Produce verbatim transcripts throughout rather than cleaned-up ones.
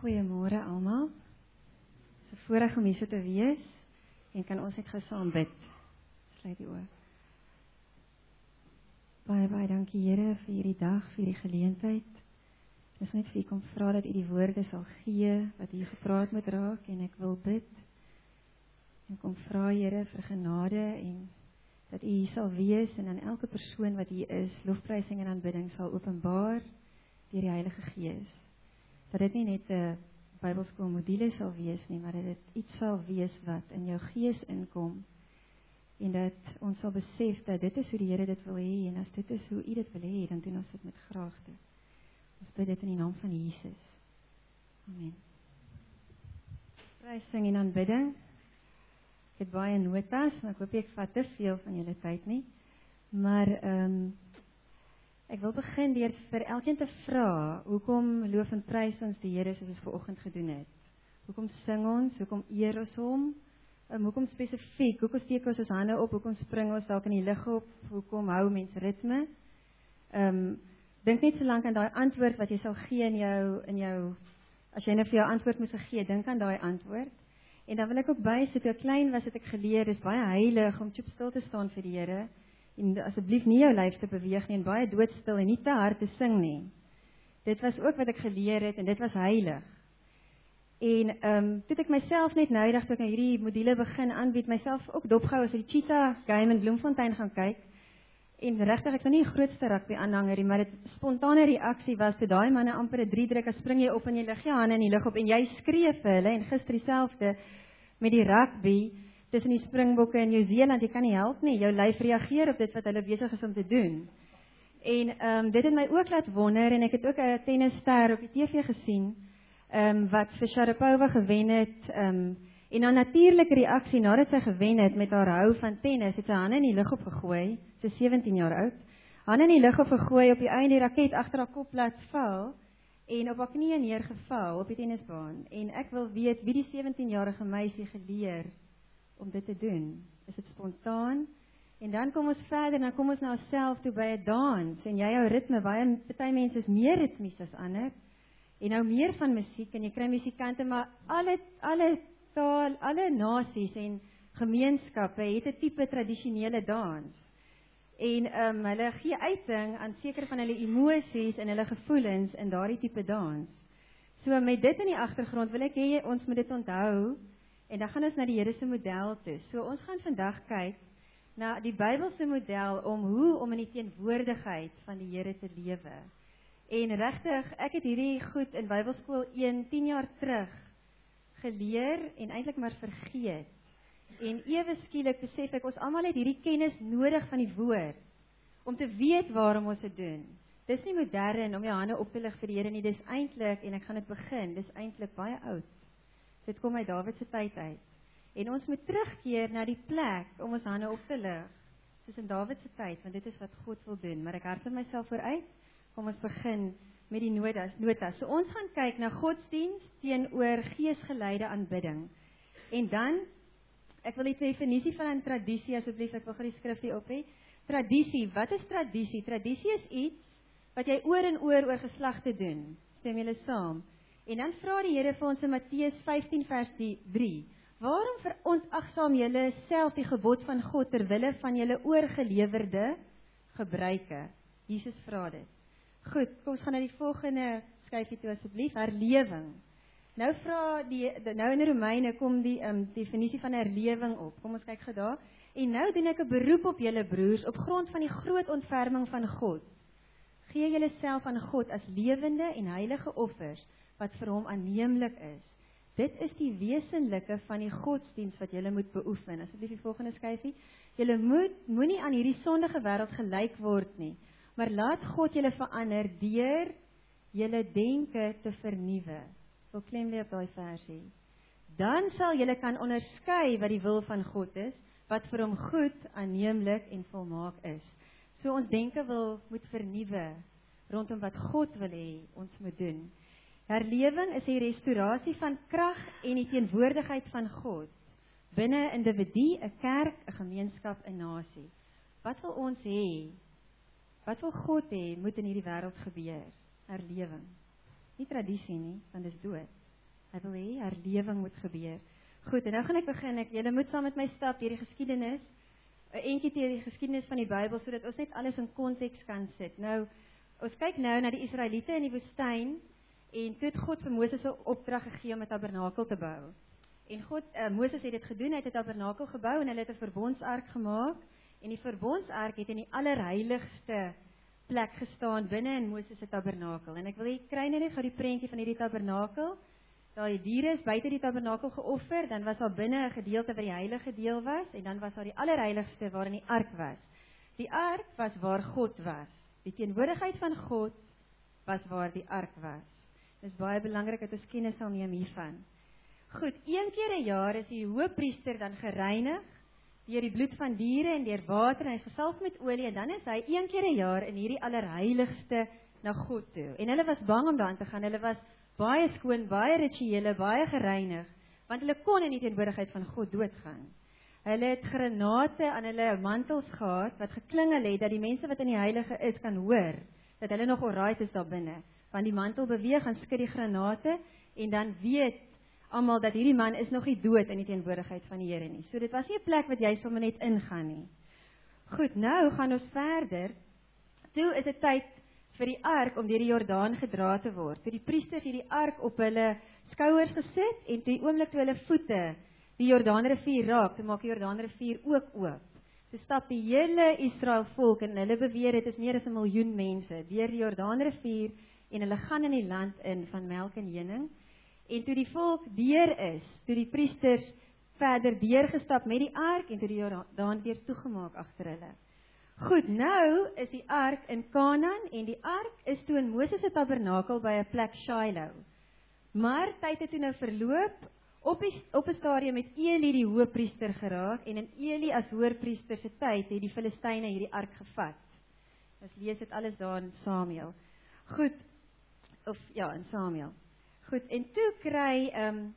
Goeiemôre almal. Dit is 'n voorreg om hier so te wees en kan ons net gou saam bid. Sluit die oë. Baie baie dankie Here vir hierdie dag, vir hierdie geleentheid. Dis net vir U kom vra dat U die woorde sal gee wat hier gepraat moet raak en ek wil bid. En kom vra Here vir genade en dat U hier sal wees en aan elke persoon wat hier is, lofprysing en aanbidding sal openbaar deur die Heilige Gees. Dat dit nie net 'n Bybelskool module sal wees nie, maar dat dit iets sal wees wat in jou gees inkom en dat ons sal besef dat dit is hoe die Here dit wil hê en as dit is hoe U dit wil hê, dan doen ons dit met graagte. Ons bid dit in die naam van Jesus. Amen. Prysing en aanbidding. Ek het baie notas, maar ek hoop ek vat te veel van julle tyd nie. Maar ehm um, ek wil begin deur vir elkeen te vra, hoekom loof en prys ons die Here soos ons vanoggend gedoen het? Hoekom sing ons? Hoekom eer ons hom? Um, hoekom spesifiek? Hoekom steek ons ons hande op? Hoekom spring ons dalk in die lug op? Hoekom hou mense ritme? Ehm um, dink net so lank aan daai antwoord wat jy sal gee in jou in jou as jy nou vir jou antwoord moet gee, dink aan daai antwoord. En dan wil ek ook bysit, toe ek klein was het ek geleer, dis baie heilig om chop stil te staan vir die Here. En asseblief nie jou lyf te beweeg nie en baie doodstil en nie te hard te sing nie. Dit was ook wat ek geleer het en dit was heilig. En ehm um, toe ek myself net nou dag toe ek hierdie module begin aanbied, myself ook dopgehou as die Cheetah game in Bloemfontein gaan kyk. En regtig ek was nie die grootste rugby aanhanger nie, maar dit spontane reaksie was toe daai manne amper 'n drie druk, as spring jy op en jy lig jou hande in die lug op en jy skree vir hulle en gister dieselfde met die rugby tussen die Springbokke in Nieu-Seeland, jy kan nie help nie, jou lyf reageer op dit wat hulle besig is om te doen. En um, dit het my ook laat wonder, en ek het ook 'n tennisster op die T V gesien, um, wat vir Sharapova gewen het, um, en dan natuurlike reaksie nadat sy gewen het met haar hou van tennis, het sy hande in die lug opgegooi, sy is sewentien jaar oud, hande in die lug opgegooi, op die einde die raket agter haar kop laat val, en op haar knieë neergeval op die tennisbaan. En ek wil weet, wie die sewentienjarige meisie geleer om dit te doen? Is dit spontaan? En dan kom ons verder, dan kom ons na onsself toe by 'n dans, en jy hou ritme, baie party mense is meer ritmies as ander, en nou meer van musiek, en jy kry musikante, maar alle, alle taal, alle nasies en gemeenskappe het 'n tipe tradisionele dans. En um, hulle gee uiting aan sekere van hulle emosies en hulle gevoelens in daardie tipe dans. So met dit in die agtergrond wil ek hê ons moet dit onthou, en dan gaan ons na die Here se model toe. So ons gaan vandag kyk na die Bybelse model om hoe om in die teenwoordigheid van die Here te lewe. En regtig, ek het hierdie goed in Bybelskool een, tien jaar terug geleer en eintlik maar vergeet. En ewe skielik besef ek, ons almal het hierdie kennis nodig van die woord, om te weet waarom ons dit doen. Dis nie modern om jou hande op te lig vir die Here nie, dis eintlik, en ek gaan dit begin, dis eintlik baie oud. Dit kom uit Dawid se tyd uit. En ons moet terugkeer na die plek om ons hande op te lig, soos in Dawid se tyd, want dit is wat God wil doen. Maar ek hardloop myself vooruit, kom ons begin met die notas. notas. So ons gaan kyk na godsdiens teenoor geesgeleide aanbidding. En dan, ek wil die definisie van 'n tradisie, asseblief, ek wil gou die skrifgie op hê. Tradisie, wat is tradisie? Tradisie is iets wat jy oor en oor oor geslagte doen. Stem julle saam? En dan vra die Here vir ons in Matteus vyftien vers drie, waarom verontagsaam julle self die gebod van God ter wille van julle oorgelewerde gebruike? Jesus vra dit. Goed, kom ons gaan na die volgende skyfie toe asseblief, herlewing. Nou vra die, nou in Romeine kom die um, definisie van herlewing op. Kom ons kyk gou daar. En nou doen ek 'n beroep op julle broers op grond van die groot ontferming van God. Gee julle self aan God as lewende en heilige offers wat vir hom aanneemlik is. Dit is die wesenlike van die godsdiens wat julle moet beoefen. Asseblief die volgende skyfie. Julle moet moenie aan hierdie sondige wêreld gelyk word nie, maar laat God julle verander deur julle denke te vernuwe. Wil klem weer op daai versie. Dan sal julle kan onderskei wat die wil van God is, wat vir hom goed, aanneemlik en volmaak is. So ons denke wil moet vernuwe rondom wat God wil hê ons moet doen. Herlewing is die restaurasie van krag en die teenwoordigheid van God binne 'n individu, 'n kerk, 'n gemeenskap, 'n nasie. Wat wil ons hê? Wat wil God hê moet in hierdie wêreld gebeur? Herlewing. Nie tradisie nie, want dis dood. Hy wil hê herlewing moet gebeur. Goed, en nou gaan ek begin, ek, julle moet saam met my stap deur die geskiedenis, 'n entjie deur die geskiedenis van die Bybel, sodat ons net alles in konteks kan sit. Nou, ons kyk nou na die Israeliete in die woestyn, en toe het God vir Moses 'n opdrag gegee om 'n tabernakel te bou. En God, uh, Moses het dit gedoen, hy het 'n tabernakel gebou, en hulle het 'n verbondsark gemaak, en die verbondsark het in die allerheiligste plek gestaan binne in Moses se tabernakel. En ek wil hê kry net gou die prentjie van hierdie tabernakel. Daai diere is buite die tabernakel geoffer, dan was daar binne 'n gedeelte waar die heilige deel was, en dan was daar die allerheiligste waarin die ark was. Die ark was waar God was. Die teenwoordigheid van God was waar die ark was. Dit is baie belangrik dat ons kennis sal neem hiervan. Goed, een keer 'n jaar is die hoëpriester dan gereinig deur die bloed van diere en deur water, en hy is gesalf met olie, en dan is hy een keer 'n jaar in hierdie allerheiligste na God toe. En hulle was bang om daarin te gaan, hulle was baie skoon, baie rituele, baie gereinig, want hulle kon in die teenwoordigheid van God doodgaan. Hulle het granate aan hulle mantels gehad, wat geklingel het, dat die mense wat in die heilige is, kan hoor, dat hulle nog alright is daar binne. Want die mantel beweeg, en skud die granate, en dan weet almal dat hierdie man is nog nie dood in die teenwoordigheid van die Here nie. So dit was nie 'n plek wat jy sommer net ingaan nie. Goed, nou gaan ons verder. Toe is dit tyd vir die ark om deur die Jordaan gedra te word. Toe die priesters hierdie ark op hulle skouers gesit, en toe die oomblik toe hulle voete die Jordaanrivier raak, toe maak die Jordaanrivier ook oop. Toe stap die hele Israel volk, en hulle beweer dit is meer as 'n miljoen mense, deur die Jordaanrivier, en hulle gaan in die land in van melk en honing. En toe die volk deur is, toe die priesters verder deurgestap met die ark, en toe die Jordaan weer toegemaak agter hulle. Goed, nou is die ark in Kanaan, en die ark is toe in Moses se tabernakel by 'n plek Shiloh. Maar tyd het toe nou verloop, op die, op 'n stadium het Eli die hoëpriester geraak, en in Eli as hoëpriester se tyd het die Filistyne hierdie ark gevat. Ons lees dit alles daar in Samuel. Goed, of ja, in Samuel. Goed, en toe kry, um,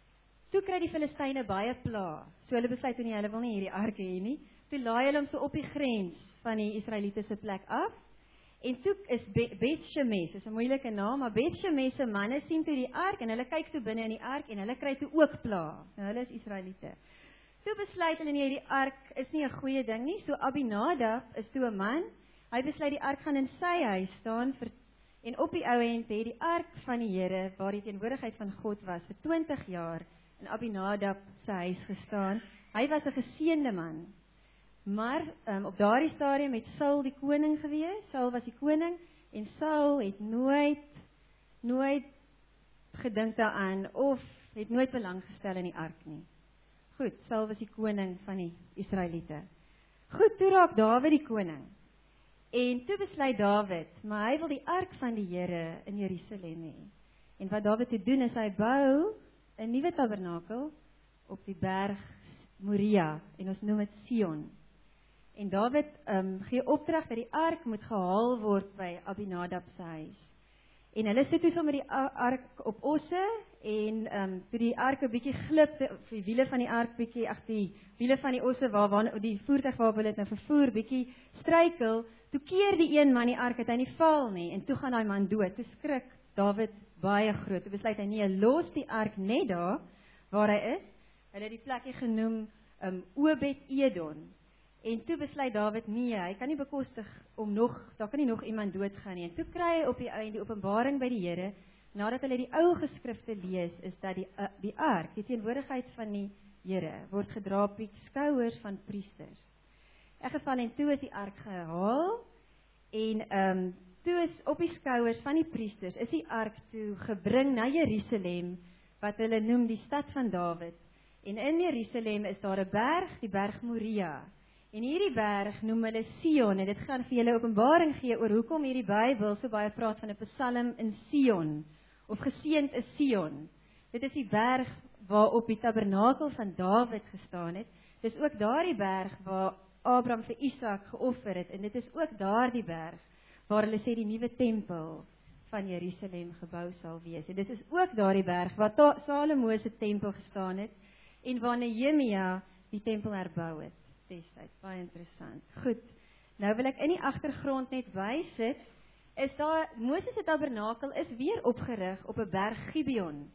toe kry die Filistyne baie pla. So hulle besluit toe nie, hulle wil nie hierdie ark hê nie. Toe laai hulle hom so op die grens van die Israeliete se plek af. En toe is Be- Beth-Shemesh, is 'n moeilike naam, maar Beth-Shemesh se manne sien toe die ark, en hulle kyk toe binne in die ark, en hulle kry toe ook pla. Nou hulle is Israeliete. Toe besluit hulle nie, hierdie ark is nie 'n goeie ding nie, so Abinadab is toe 'n man, hy besluit die ark gaan in sy huis staan, vir, en op die ou end het die ark van die Here, waar die teenwoordigheid van God was, vir twintig jaar in Abinadab se huis gestaan. Hy was 'n geseënde man. Maar um, op daardie stadium het Saul die koning gewees, Saul was die koning, en Saul het nooit, nooit gedink daaraan, of het nooit belang gestel in die ark nie. Goed, Saul was die koning van die Israeliete. Goed, toe raak Dawid die koning. En toe besluit Dawid, maar hy wil die ark van die Here in Jerusalem hê. En wat Dawid toe doen, is hy bou 'n nuwe tabernakel op die berg Moria, en ons noem dit Sion. En Dawid um, gee opdrag dat die ark moet gehaal word by Abinadab se huis. En hulle sit toe sommer die ark op osse, en um, toe die ark 'n bietjie glip, of die wiele van die ark bietjie, ag die wiele van die osse, waar, waar die voertuig waarop hulle dit nou vervoer, bietjie struikel, toe keer die een man die ark, het hy nie val nie, en toe gaan daai man dood. Toe skrik Dawid baie groot, toe besluit hy nie, hy los die ark net daar, waar hy is. Hulle het die plekkie genoem um, Obed-Edom. En toe besluit Dawid, nee, hy kan nie bekostig om nog, daar kan nie nog iemand doodgaan nie. En toe kry hy op die einde die openbaring by die Here, nadat hulle die ou geskrifte lees, is dat die, uh, die ark, die teenwoordigheid van die Here, word gedra op die skouers van priesters. In geval, en toe is die ark gehaal, en um, toe is op die skouers van die priesters, is die ark toe gebring na Jerusalem, wat hulle noem die stad van Dawid. En in Jerusalem is daar 'n berg, die berg Moria. En hierdie berg noem hulle Sion, en dit gaan vir julle openbaring gee oor hoekom hierdie Bybel so baie praat van 'n Psalm in Sion, of geseënd is Sion. Dit is die berg waarop die tabernakel van Dawid gestaan het. Dit is ook daardie berg waar Abraham vir Isak geoffer het, en dit is ook daardie berg waar hulle sê die nuwe tempel van Jerusalem gebou sal wees. En dit is ook daardie berg waar Salomo se tempel gestaan het, en waar Nehemia die tempel herbou het. Destyds, baie interessant. Goed, nou wil ek in die agtergrond net bysit, is daar, Moses se tabernakel is weer opgerig op 'n berg Gibeon.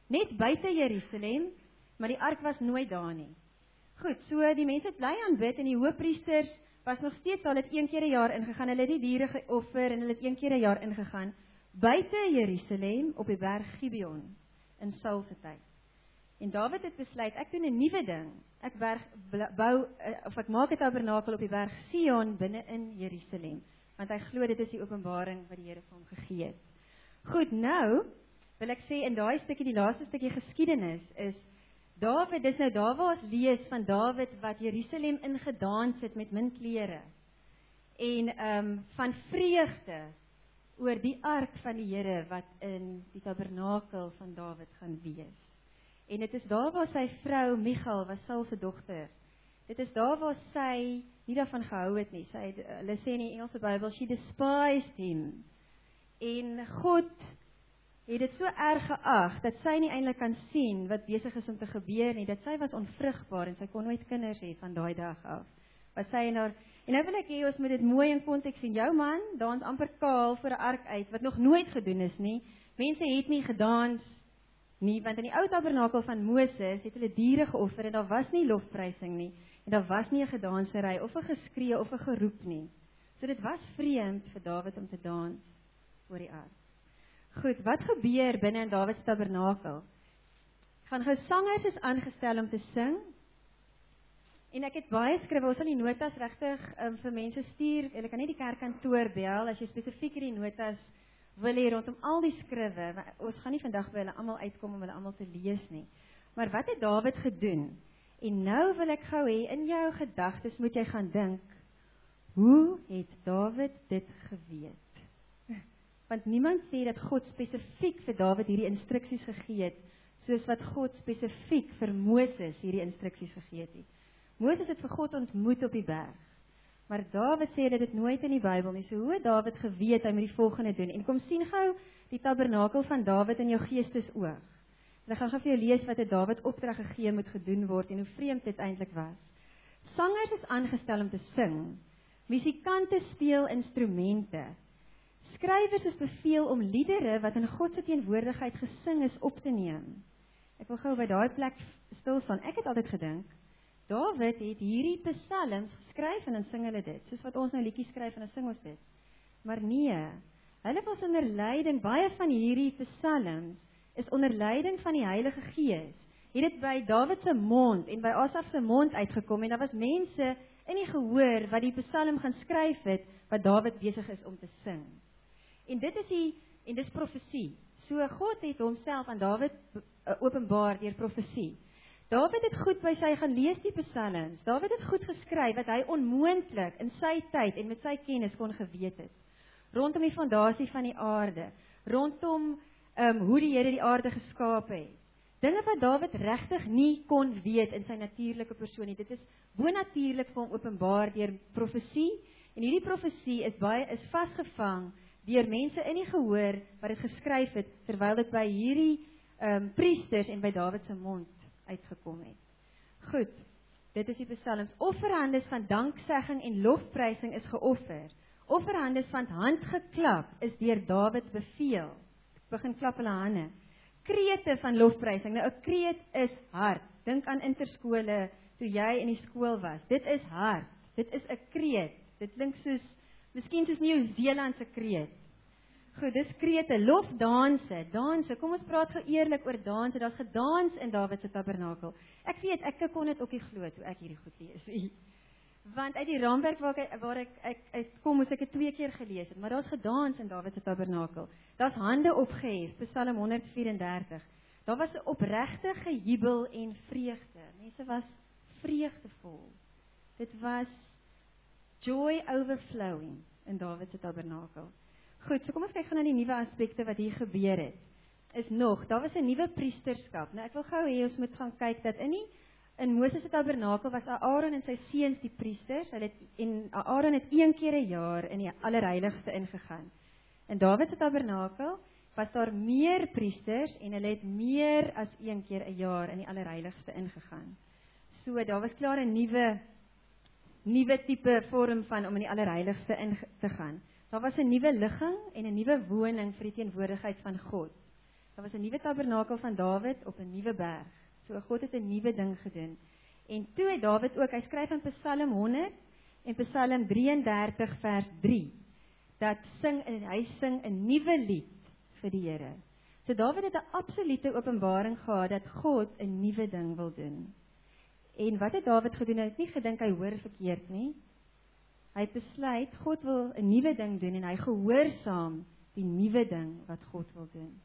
net buite Jerusalem, maar die ark was nooit daar nie. Goed, so die mense het bly aanbid en die hoofpriesters was nog steeds al het een keer 'n jaar ingegaan, hulle het die diere geoffer en hulle het een keer 'n jaar ingegaan, buite Jerusalem op die berg Gibeon, in Saul se tyd. En Dawid het besluit, ek doen 'n nuwe ding, ek berg, bou, of ek maak 'n tabernakel op die berg Sion binne in Jerusalem, want hy glo dit is die openbaring wat die Here vir hom gegee het. Goed, nou, wil ek sê, in daai stukkie, die laaste stukkie geskiedenis, is Dawid, dis nou daar waar ons lees van Dawid wat Jerusalem ingedans het met min klere. En um, van vreugde oor die ark van die Here wat in die tabernakel van Dawid gaan wees. En dit is daar waar sy vrou Michal, was Saul se dogter. Dit is daar waar sy nie daarvan gehou het nie. Sy, hulle sê in die Engelse Bybel, she despised him. En God het dit so erg geag, dat sy nie eintlik kan sien wat besig is om te gebeur nie, dat sy was onvrugbaar en sy kon nooit kinders hê van daai dag af. Wat sy en haar, en nou wil ek hê, ons moet dit mooi in konteks sien, jou man, dans amper kaal voor 'n ark uit, wat nog nooit gedoen is nie, mense het nie gedans nie, want in die ou tabernakel van Moses het hulle diere geoffer, en daar was nie lofprysing nie, en daar was nie 'n gedansery, of 'n geskree, of 'n geroep nie. So dit was vreemd vir Dawid om te dans voor die ark. Goed, wat gebeur binne in Dawid se tabernakel? Gaan gesangers is aangestel om te sing, en ek het baie skrywe, ons sal die notas regtig um, vir mense stuur, hulle kan nie die kerkkantoor bel, as jy spesifiek hierdie notas wil hê rondom al die skrywe, ons gaan nie vandag by hulle almal uitkom om hulle almal te lees nie, maar wat het Dawid gedoen? En nou wil ek gou hê, in jou gedagtes moet jy gaan dink, hoe het Dawid dit geweet? Want niemand sê dat God spesifiek vir Dawid hierdie instruksies gegee het, soos wat God spesifiek vir Moses hierdie instruksies gegee het. Moses het vir God ontmoet op die berg, maar Dawid sê dat dit nooit in die Bybel nie. So hoe het Dawid geweet hy moet die volgende doen? En kom sien gou die tabernakel van Dawid in jou geestesoog. En ek gaan gou vir jou lees wat het Dawid opdrag gegee moet gedoen word en hoe vreemd dit eintlik was. Sangers is aangestel om te sing, musikante speel instrumente, skrywers is beveel om liedere wat in God se teenwoordigheid gesing is op te neem. Ek wil gou by daai plek stil staan. Ek het altyd gedink, Dawid het hierdie psalms geskryf en dan sing hulle dit, soos wat ons nou liedjies skryf en dan sing ons dit. Maar nee, hulle was onder leiding, baie van hierdie psalms is onder leiding van die Heilige Gees. Het dit by Dawid se mond en by Asaf se mond uitgekom en daar was mense in die gehoor wat die psalm gaan skryf het, wat Dawid besig is om te sing. En dit is die, en dis profesie. So God het homself aan Dawid openbaar deur profesie. Dawid het goed by sy gaan lees die psalms. Dawid het goed geskryf wat hy onmoontlik in sy tyd en met sy kennis kon geweet het. Rondom die fondasie van die aarde, rondom um, hoe die Here die aarde geskaap het. Dinge wat Dawid regtig nie kon weet in sy natuurlike persoon nie. Dit is bonatuurlik vir hom openbaar deur profesie, en hierdie profesie is baie is vasgevang deur mense in die gehoor wat dit geskryf het, terwyl dit by hierdie um, priesters en by Dawid se mond uitgekom het. Goed, dit is die psalms. Offerhandes van danksegging en lofprysing is geoffer. Offerhandes van handgeklap is deur Dawid beveel. Ek begin klap hulle hande. Krete van lofprysing. Nou 'n kreet is hard. Dink aan interskole toe jy in die skool was. Dit is hard. Dit is 'n kreet. Dit klink soos miskien soos Nieu-Seelandse kreet. Goed, dis krete, lofdanse, danse. Kom ons praat gou eerlik oor danse. Daar's gedans in Dawid se tabernakel. Ek weet, ek kon dit ook nie glo toe ek hierdie goed lees. Want uit die raamwerk waar ek waar ek, ek, ek kom, moes ek dit twee keer gelees het, maar daar's gedans in Dawid se tabernakel. Daar's hande opgehef, Psalm honderd vyf en dertig. Daar was 'n opregte gejubel en vreugde. Mense was vreugdevol. Dit was joy overflowing in Dawid se tabernakel. Goed, so kom ons kyk gou na die nuwe aspekte wat hier gebeur het. Is nog, daar was 'n nuwe priesterskap. Nou ek wil gou hê ons moet gaan kyk dat in die in Moses se tabernakel was Aaron en sy seuns die priesters. Hulle het en Aaron het een keer 'n jaar in die allerheiligste ingegaan. In Dawid se tabernakel was daar meer priesters en hulle het meer as een keer 'n jaar in die allerheiligste ingegaan. So daar was klaar 'n nuwe nuwe tipe vorm van om in die allerheiligste in te gaan. Daar was 'n nuwe ligging en 'n nuwe woning vir die teenwoordigheid van God. Daar was 'n nuwe tabernakel van Dawid op 'n nuwe berg. So God het 'n nuwe ding gedoen. En toe het Dawid ook, hy skryf in Psalm honderd en Psalm drie en dertig vers drie, dat sing, en hy sing 'n nuwe lied vir die Here. So Dawid het 'n absolute openbaring gehad dat God 'n nuwe ding wil doen. En wat het Dawid gedoen? Hy het nie gedink hy hoor verkeerd nie. Hy het besluit, God wil 'n nuwe ding doen en hy gehoorsaam die nuwe ding wat God wil doen.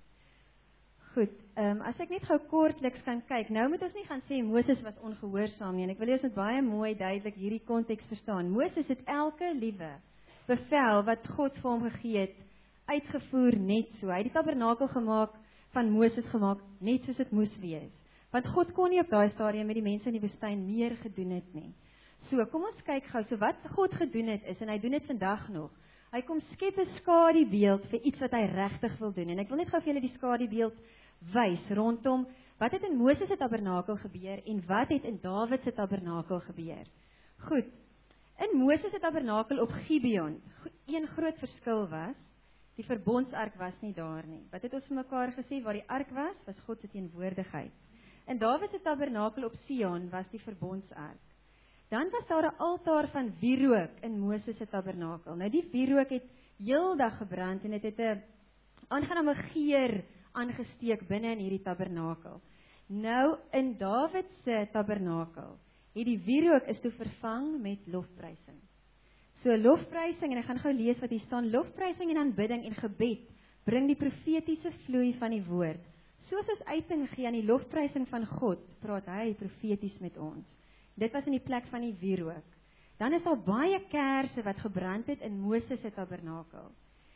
Goed, um, as ek net gou kortliks kan kyk, nou moet ons nie gaan sê Moses was ongehoorsaam nie, en ek wil eers met baie mooi duidelik hierdie konteks verstaan. Moses het elke liewe bevel wat God vir hom gegee het, uitgevoer net so. Hy het die tabernakel gemaak, van Moses gemaak, net soos dit moes wees. Want God kon nie op daai stadium met die mense in die woestyn meer gedoen het nie. So, kom ons kyk gou, so wat God gedoen het is, en hy doen dit vandag nog, hy kom skep 'n skadubeeld vir iets wat hy regtig wil doen, en ek wil net gou vir julle die skadubeeld wys rondom, wat het in Moses se tabernakel gebeur, en wat het in Dawid se tabernakel gebeur. Goed, in Moses se tabernakel op Gibeon, een groot verskil was, die verbondsark was nie daar nie. Wat het ons vir mekaar gesê, waar die ark was, was God se teenwoordigheid. In Dawid se tabernakel op Sion was die verbondsark. Dan was daar 'n altaar van wierook in Moses se tabernakel. Nou die wierook het heeldag gebrand en dit het 'n aangename geur aangesteek binne in hierdie tabernakel. Nou in Dawid se tabernakel het die wierook is toe vervang met lofprysing. So lofprysing, en ek gaan gou lees wat hier staan, lofprysing en aanbidding en gebed bring die profetiese vloei van die woord. Soos ons uiting gee aan die lofprysing van God, praat hy profeties met ons. Dit was in die plek van die wierook. Dan is daar baie kersse wat gebrand het in Moses se tabernakel.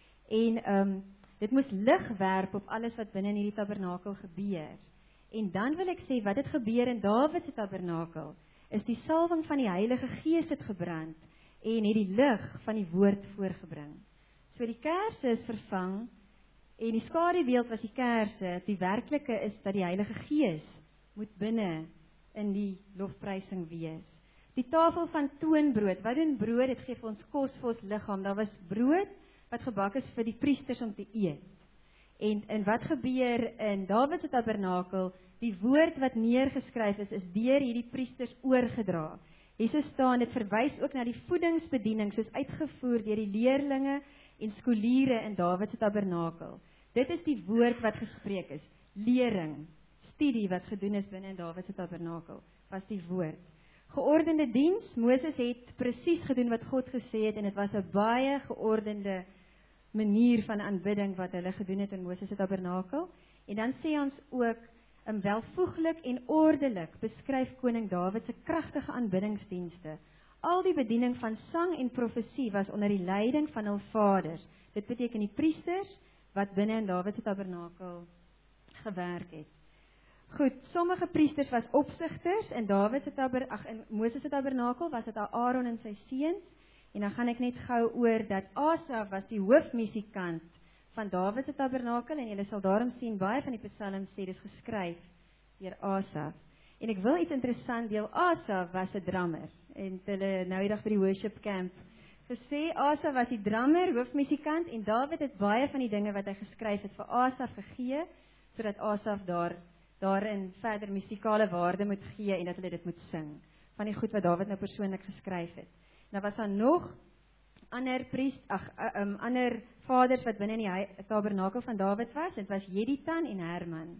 En um, dit moes lig werp op alles wat binne in hierdie tabernakel gebeur. En dan wil ek sê, wat het gebeur in Dawid se tabernakel, is die salwing van die Heilige Gees het gebrand, en het die lig van die woord voorgebring. So die kersse is vervang, en die skadubeeld was die kersse, die werklike is dat die Heilige Gees moet binne in die lofprysing wees. Die tafel van toonbrood, wat doen brood, dit gee vir ons kos vir ons liggaam, daar was brood wat gebak is vir die priesters om te eet. En, en wat gebeur in Dawid se tabernakel, die woord wat neergeskryf is, is deur hierdie priesters oorgedra. Jesus staan, dit verwys ook na die voedingsbediening, soos uitgevoer deur die leerlinge en skoliere in Dawid se tabernakel. Dit is die woord wat gespreek is, lering, studie wat gedoen is binne in Dawid se tabernakel, was die woord. Geordende diens, Moses het presies gedoen wat God gesê het, en dit was 'n baie geordende manier van aanbidding wat hulle gedoen het in Moses se tabernakel. En dan sê ons ook, um, welvoeglik en ordelik beskryf koning Dawid se kragtige aanbiddingsdienste. Al die bediening van sang en profesie was onder die leiding van hul vaders. Dit beteken die priesters wat binne in Dawid se tabernakel gewerk het. Goed, sommige priesters was opsigters, in Dawid se taber, ag in Moses se tabernakel was dit Aaron en sy seuns, en dan gaan ek net gou oor dat Asaf was die hoofmusikant van Dawid se tabernakel, en julle sal daarom sien, baie van die psalms sê dis geskryf deur Asaf. En ek wil iets interessant deel, Asaf was 'n drummer, en hulle nou eendag by die worship camp gesê, Asaf was die drummer, hoofmusikant, en Dawid het baie van die dinge wat hy geskryf het vir Asaf gegee, sodat Asaf daar daarin verder musikale waarde moet gee en dat hulle dit moet sing, van die goed wat Dawid nou persoonlik geskryf het. Nou was daar nog ander priest, ag, um, ander vaders wat binne in die tabernakel van Dawid was, dit was Jeditan en Herman.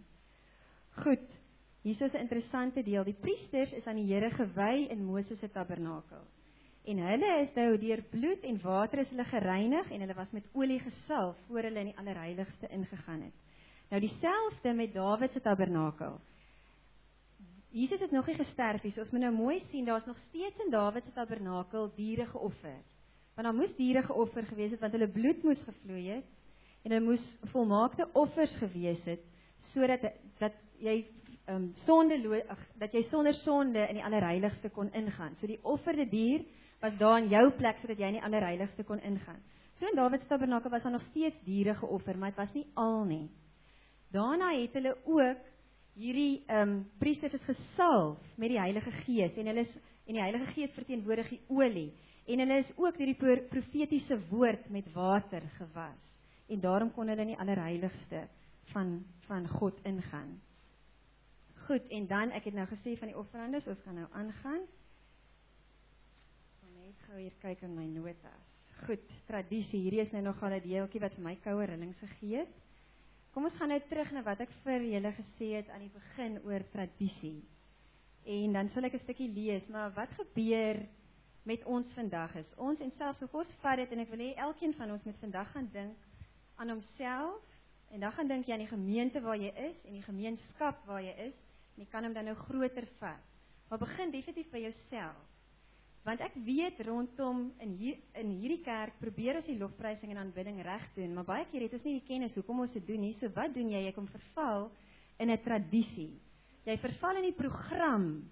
Goed, hier is 'n interessante deel, die priesters is aan die Here gewy in Moses se tabernakel, en hulle is nou deur bloed en water is hulle gereinig, en hulle was met olie gesalf, voor hulle in die allerheiligste ingegaan het. Nou dieselfde met Dawid se tabernakel. Jesus het nog nie gesterf nie, so ons moet nou mooi sien, daar is nog steeds in Dawid se tabernakel diere geoffer. Want daar moes diere geoffer gewees het, want hulle bloed moes gevloei het, en hulle moes volmaakte offers gewees het, sodat dat jy um, sonde, ag, dat jy sonder sonde in die allerheiligste kon ingaan. So die offerde dier was daar in jou plek, sodat jy in die allerheiligste kon ingaan. So in Dawid se tabernakel was daar nog steeds diere geoffer, maar dit was nie al nie. Daarna het hulle ook hierdie um, priesters is gesalf met die Heilige Gees, en hulle is, en die Heilige Gees verteenwoordig die olie, en hulle is ook deur die profetiese woord met water gewas, en daarom kon hulle in die allerheiligste van, van God ingaan. Goed, en dan, ek het nou gesê van die offerande, so ons gaan nou aangaan. Ek net gou hier kyk in my notas. Goed, tradisie, hierdie is nou nogal 'n deeltjie wat vir my koue rillings gegee het. Kom ons gaan nou terug na wat ek vir julle gesê het aan die begin oor tradisie. En dan sal ek 'n stukkie lees, maar wat gebeur met ons vandag is, ons en selfs hoe ons vat dit, en ek wil hê elkeen van ons moet vandag gaan dink aan homself, en dan gaan dink jy aan die gemeente waar jy is, en die gemeenskap waar jy is, en jy kan hom dan nou groter vat. Maar begin definitief by jouself. Want ek weet rondom in, hier, in hierdie kerk probeer ons die lofprysing en aanbidding reg doen, maar baie keer het ons nie die kennis hoekom ons dit doen nie. So wat doen jy? Jy kom verval in 'n tradisie. Jy verval in die program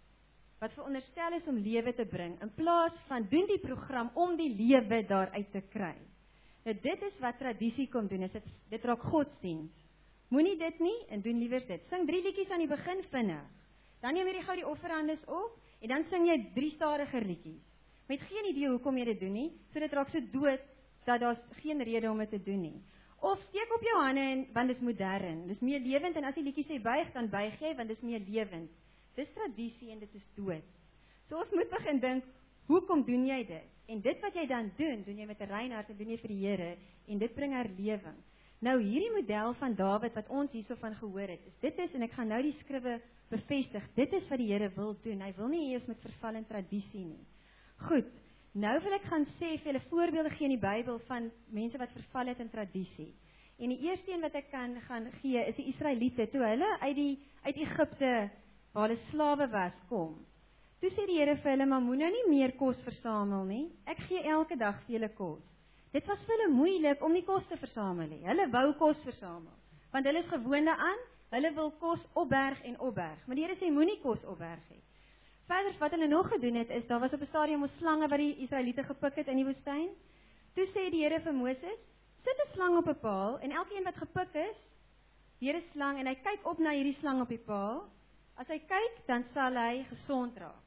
wat veronderstel is om lewe te bring, in plaas van doen die program om die lewe daaruit te kry. Nou dit is wat tradisie kom doen, is dit, dit raak godsdiens. Moenie dit nie, en doen liewers dit. Sing drie liedjies aan die begin vinnig, dan neem jy gou die offerandes op, en dan sing jy drie stadiger liedjies. Met geen idee hoekom jy dit doen nie, so dit raak so dood, dat daar geen rede om dit te doen nie. Of steek op jou hande, en, want dit is modern, dit is meer lewend, en as die liedjie sê buig, dan buig jy, want dit is meer lewend. Dis tradisie en dit is dood. So ons moet begin dink, hoekom doen jy dit? En dit wat jy dan doen, doen jy met 'n rein hart en doen jy vir die Here, en dit bring herlewing. Nou hierdie model van Dawid wat ons hierso van gehoor het, is dit is, en ek gaan nou die skriwe bevestig, dit is wat die Here wil doen. Hy wil nie hê ons moet verval in tradisie nie. Goed, nou wil ek gaan sê vir julle voorbeelde gee in die Bybel van mense wat verval het in tradisie. En die eerste een wat ek kan gaan gee is die Israeliete, toe hulle uit die uit Egipte waar hulle slawe was, kom. Toe sê die Here vir hulle, maar moet nou nie meer kos versamel nie. Ek gee elke dag vir julle kos. Dit was vir hulle moeilik om nie kos te versamel nie. Hulle wou kos versamel, want hulle is gewoond aan, hulle wil kos opberg en opberg. Maar die Here sê moenie kos opberg nie. Verder wat hulle nog gedoen het is, daar was op 'n stadium ons slange wat die Israeliete gepik het in die woestyn. Toe sê die Here vir Moses, sit 'n slang op 'n paal en elkeen wat gepik is, weer 'n slang en hy kyk op na hierdie slang op die paal. As hy kyk, dan sal hy gesond raak.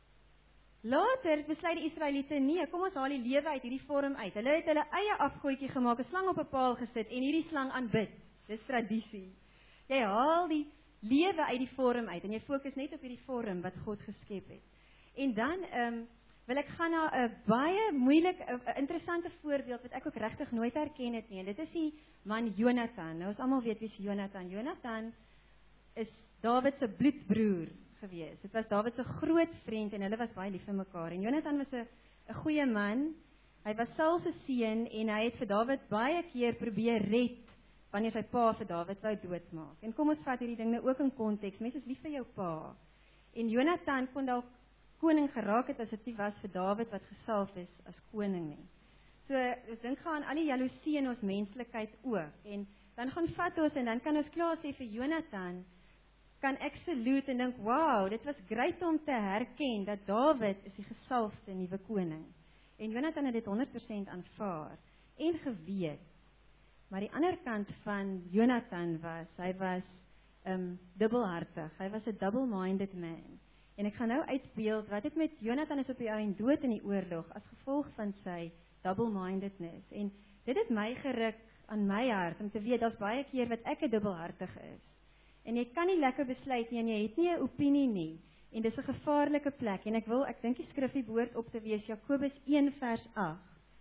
Later besluit die Israeliete, nee, kom ons haal die lewe uit hierdie vorm uit. Hulle het hulle eie afgootjie gemaak, 'n slang op 'n paal gesit en hierdie slang aanbid. Dis tradisie. Jy haal die lewe uit die vorm uit en jy fokus net op hierdie vorm wat God geskep het. En dan um, wil ek gaan na 'n baie moeilik, 'n interessante voorbeeld wat ek ook regtig nooit herken het nie. En dit is die man Jonathan. Nou ons almal weet wie is Jonathan. Jonathan is Dawid se bloedbroer gewees. Dit was Dawid se groot vriend en hulle was baie lief vir mekaar. En Jonathan was 'n 'n goeie man. Hy was Saul se seun en hy het vir Dawid baie keer probeer red wanneer sy pa vir Dawid wou doodmaak. En kom ons vat hierdie ding nou ook in konteks. Mense is lief vir jou pa. En Jonathan kon dalk koning geraak het as dit nie was vir Dawid wat gesalf is as koning nie. So ons dink gaan al die jaloesie in ons menslikheid ook. En dan gaan vat ons en dan kan ons klaar sê vir Jonathan, kan ek salute en dink, wow, dit was great om te herken dat Dawid is die gesalfde nuwe koning. En Jonathan het dit honderd persent aanvaar en geweet. Maar die ander kant van Jonathan was, hy was um, dubbelhartig, hy was 'n double-minded man. En ek gaan nou uitbeeld wat het met Jonathan is op die ou en dood in die oorlog as gevolg van sy double-mindedness. En dit het my geruk aan my hart om te weet, daar's baie keer wat ek 'n dubbelhartig is. En jy kan nie lekker besluit nie, en jy het nie 'n opinie nie. En dis 'n gevaarlike plek. En ek wil, ek dink die skrifgie behoort op te wees, Jakobus een vers agt.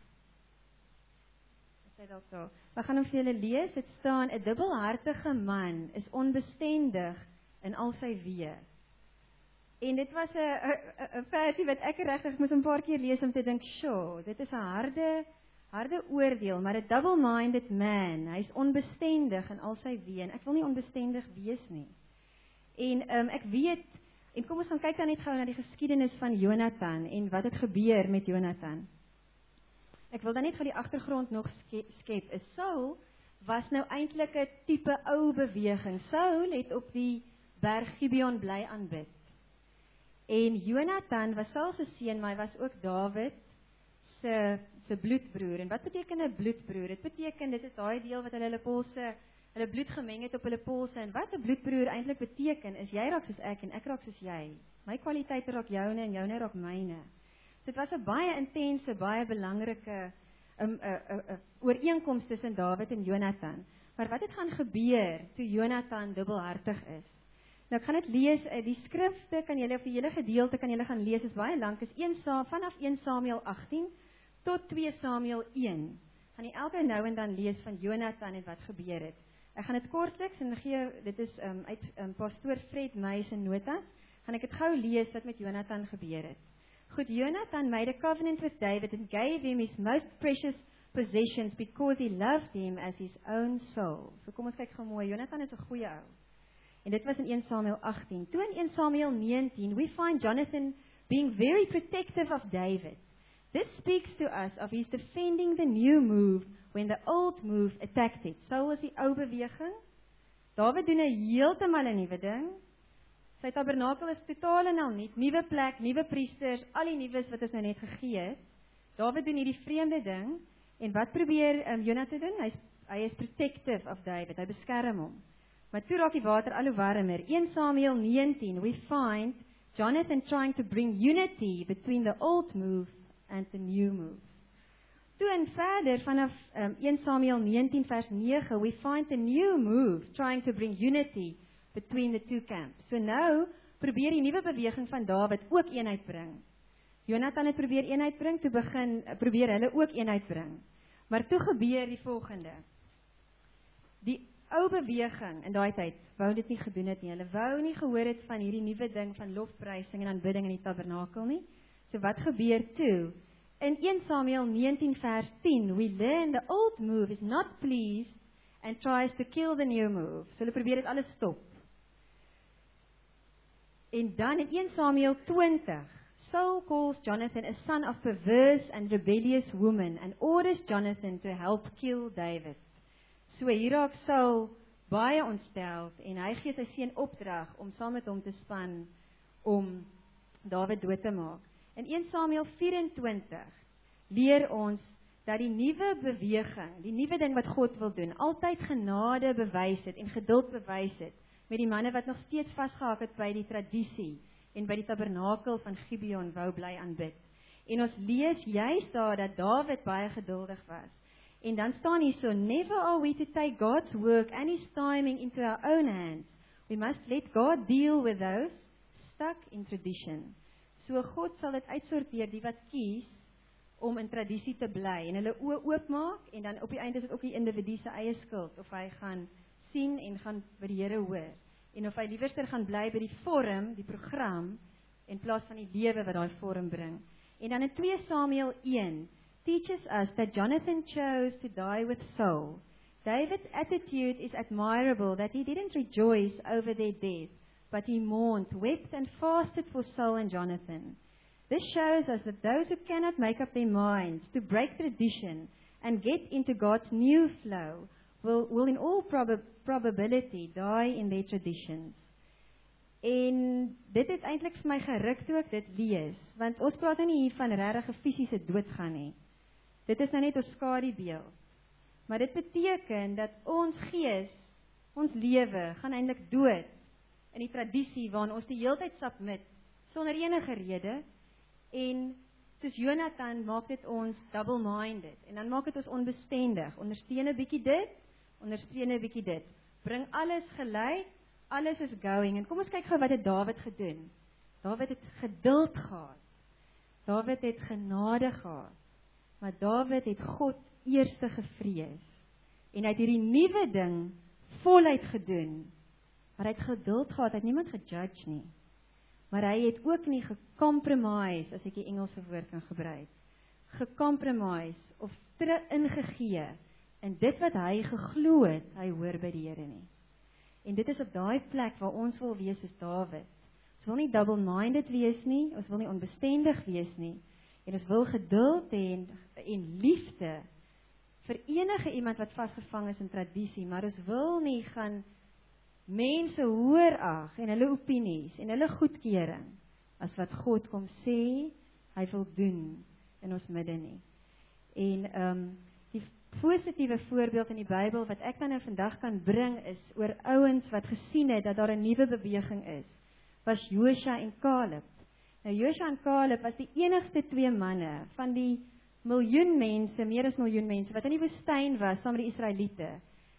Dit sê dalk daar. We gaan hom vir julle lees. Dit staan, 'n dubbelhartige man is onbestendig in al sy weë. En dit was 'n 'n versie wat ek regtig moes 'n paar keer lees om te dink, "Sjoe, dit is 'n harde harde oordeel, maar 'n double-minded man, hy is onbestendig in al sy weë. En ek wil nie onbestendig wees nie." En um, ek weet, en kom ons gaan kyk dan net gou na die geskiedenis van Jonathan en wat het gebeur met Jonathan. Ek wil dan net gou die agtergrond nog skep. Saul was nou eintlik 'n tipe ou beweging. Saul het op die berg Gibeon bly aanbid. En Jonathan was Saul se seun, maar hy was ook Dawid se se bloedbroer. En wat beteken 'n bloedbroer? Dit beteken dit is daai deel wat hulle hulle polse, hulle bloed gemeng het op hulle polse. En wat 'n bloedbroer eintlik beteken is jy raak soos ek en ek raak soos jy. My kwaliteite raak joune en joune raak myne. So dit was 'n baie intense, baie belangrike um, uh, uh, uh, ooreenkoms tussen Dawid en Jonathan. Maar wat het gaan gebeur toe Jonathan dubbelhartig is? Nou ek gaan dit lees, die skrifte kan julle, of die hele gedeelte kan julle gaan lees, is baie lank, is een, vanaf een Samuel agttien tot twee Samuel een. Gaan jy elke nou en dan lees van Jonathan en wat gebeur het. Ek gaan dit kortliks en gee, dit is um, uit um, pastoor Fred Meys se notas, gaan ek dit gou lees wat met Jonathan gebeur het. Goed, Jonathan made a covenant with David and gave him his most precious possessions because he loved him as his own soul. So kom ons kyk gou mooi, Jonathan is 'n goeie ou. En dit was in een Samuel agttien. Toe in een Samuel negentien, we find Jonathan being very protective of David. This speaks to us of his defending the new move when the old move attacked it. So was die ou beweging. David doen 'n heeltemal 'n nuwe ding. Sy tabernakel is totaal en al nuut, nuwe plek, nuwe priesters, al die nuus wat ons nou net gegee het. David doen hierdie vreemde ding en wat probeer um, Jonathan doen? Hy is, hy is protective of David, hy beskerm hom. Maar toe raak die water al hoe warmer. een Samuel negentien, we find Jonathan trying to bring unity between the old move and the new move. Toe en verder vanaf um, een Samuel negentien vers nege, we find the new move trying to bring unity between the two camps. So nou probeer die nuwe beweging van Dawid ook eenheid bring. Jonathan het probeer eenheid bring, toe begin probeer hulle ook eenheid bring. Maar toe gebeur die volgende. Die ou beweging in daai tyd wou dit nie gedoen het nie. Hulle wou nie gehoor het van hierdie nuwe ding van lofprysing en aanbidding in die tabernakel nie. So wat gebeur toe? In een Samuel negentien vers tien, we learn the old move is not pleased and tries to kill the new move. So hulle probeer dit alles stop. En dan in een Samuel twintig, Saul calls Jonathan a son of perverse and rebellious woman and orders Jonathan to help kill David. So hier raak Saul baie ontsteld en hy gee sy seun opdrag om saam met hom te span om Dawid dood te maak. In een Samuel vyf-en-twintig leer ons dat die nuwe beweging, die nuwe ding wat God wil doen, altyd genade bewys het en geduld bewys het met die manne wat nog steeds vasgehak het by die tradisie en by die tabernakel van Gibeon wou bly aanbid. En ons lees juist daar dat Dawid baie geduldig was. En dan staan hier so, never are we to take God's work and his timing into our own hands. We must let God deal with those stuck in tradition. So God sal dit uitsorteer, die wat kies om in tradisie te bly en hulle oë oopmaak en dan op die einde is dit ook die individu se eie skuld of hy gaan sien en gaan by die Here hoor en of hy liewerster gaan bly by die vorm, die program in plaas van die lewe wat daai vorm bring. En dan in twee Samuel een teaches us that Jonathan chose to die with Saul. David's attitude is admirable that he didn't rejoice over their death, but he mourned, wept and fasted for Saul and Jonathan. This shows us that those who cannot make up their minds to break tradition and get into God's new flow will, will in all prob- probability die in their traditions. En dit het eintlik vir my geruk toe ek dit lees, want ons praat nou nie hier van regtig fisiese doodgaan nie. Dit is nou net 'n skadubeeld. Maar dit beteken dat ons gees, ons lewe gaan eintlik dood in die tradisie waarin ons die heeltyd submit sonder enige rede. En soos Jonathan maak dit ons double-minded en dan maak dit ons onbestendig. Ondersteun 'n bietjie dit, ondersteun 'n bietjie dit. Bring alles gelyk, alles is going. En kom ons kyk gou wat het Dawid gedoen. Dawid het geduld gehad. Dawid het genade gehad. Maar Dawid het God eerste gevrees. En hy het hierdie nuwe ding voluit gedoen. Maar hy het geduld gehad, hy het niemand gejudge nie. Maar hy het ook nie gecompromise, as ek die Engelse woord kan gebruik, gecompromise of ter ingegee in dit wat hy geglo het, hy hoor by die Here nie. En dit is op daai plek waar ons wil wees as Dawid. Ons wil nie double-minded wees nie, ons wil nie onbestendig wees nie, en ons wil geduld en, en liefde vir enige iemand wat vasgevang is in tradisie, maar ons wil nie gaan mense hoor ag en hulle opinies en hulle goedkeuring as wat God kom sê hy wil doen in ons midde nie. En um, die positiewe voorbeeld in die Bybel wat ek dan nou vandag kan bring is oor ouens wat gesien het dat daar 'n nuwe beweging is, was Josua en Caleb. Nou Josua en Caleb was die enigste twee manne van die miljoen mense, meer as miljoen mense wat in die woestyn was saam met die Israeliete,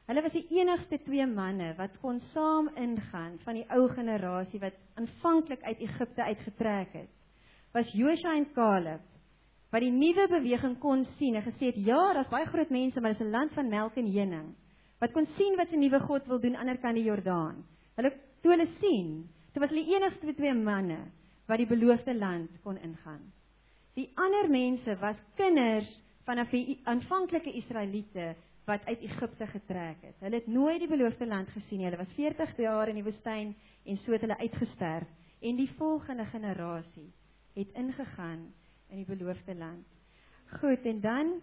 Hulle was die enigste twee manne wat kon saam ingaan van die ou generasie wat aanvanklik uit Egipte uitgetrek het. Was Josua en Caleb, wat die nuwe beweging kon sien en gesê het, ja, daar's baie groot mense, maar dit is 'n land van melk en honing. Wat kon sien wat 'n nuwe God wil doen ander kant die Jordaan. Hulle toe hulle sien, toe was hulle die enigste twee manne wat die beloofde land kon ingaan. Die ander mense was kinders vanaf die aanvanklike Israeliete wat uit Egipte getrek het. Hulle het nooit die beloofde land gesien nie. Hulle was veertig jaar in die woestyn en so het hulle uitgesterf. En die volgende generasie het ingegaan in die beloofde land. Goed, en dan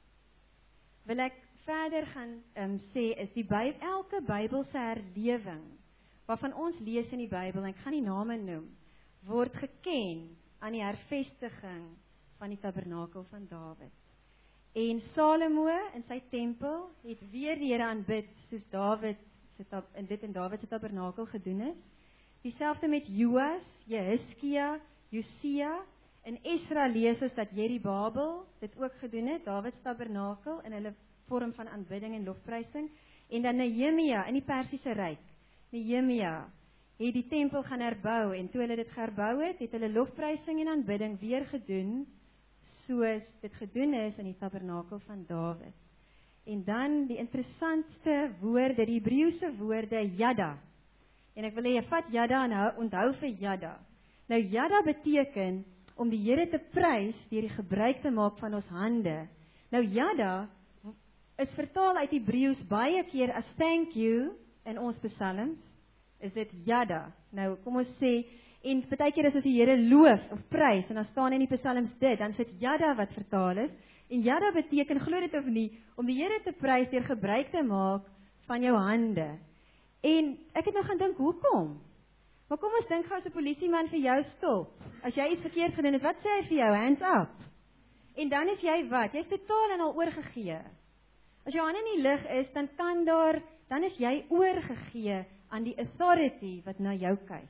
wil ek verder gaan um, sê, is die Bybel, elke Bybelse herlewing, waarvan ons lees in die Bybel, en ek gaan die name noem, word geken aan die hervestiging van die tabernakel van Dawid. En Salomo in sy tempel het weer die Here aanbid, soos Dawid, en dit in Dawid se tabernakel gedoen is. Dieselfde met Joas, Jehiskia, Josia, in Esra lees ons dat Jerubabel dit ook gedoen het, Dawid se tabernakel, in hulle vorm van aanbidding en lofprysing, en dan Nehemia in die Persiese Ryk. Nehemia het die tempel gaan herbou, en toe hulle dit geherbou het, het hulle lofprysing en aanbidding weer gedoen, soos dit gedoen is in die tabernakel van Dawid. En dan die interessantste woorde, die Hebreëse woorde Yada. En ek wil hê jy vat Yada en onthou vir Yada. Nou Yada beteken om die Here te prys deur die gebruik te maak van ons hande. Nou Yada is vertaal uit Hebreëus baie keer as thank you in ons psalms. Is dit Yada. Nou kom ons sê, en baie keer as ons die Here loof of prys, en dan staan in die psalms dit, dan sit Yada wat vertaal is, en Yada beteken, glo dit of nie, om die Here te prys deur gebruik te maak van jou hande. En ek het nou gaan dink, hoekom? Maar kom ons dink gou as 'n polisieman vir jou stop. As jy iets verkeerd gedoen het, wat sê hy vir jou? Hands up. En dan is jy wat? Jy's totaal en al oorgegee. As jou hande in die lug is, dan kan daar, dan is jy oorgegee aan die authority wat na jou kyk.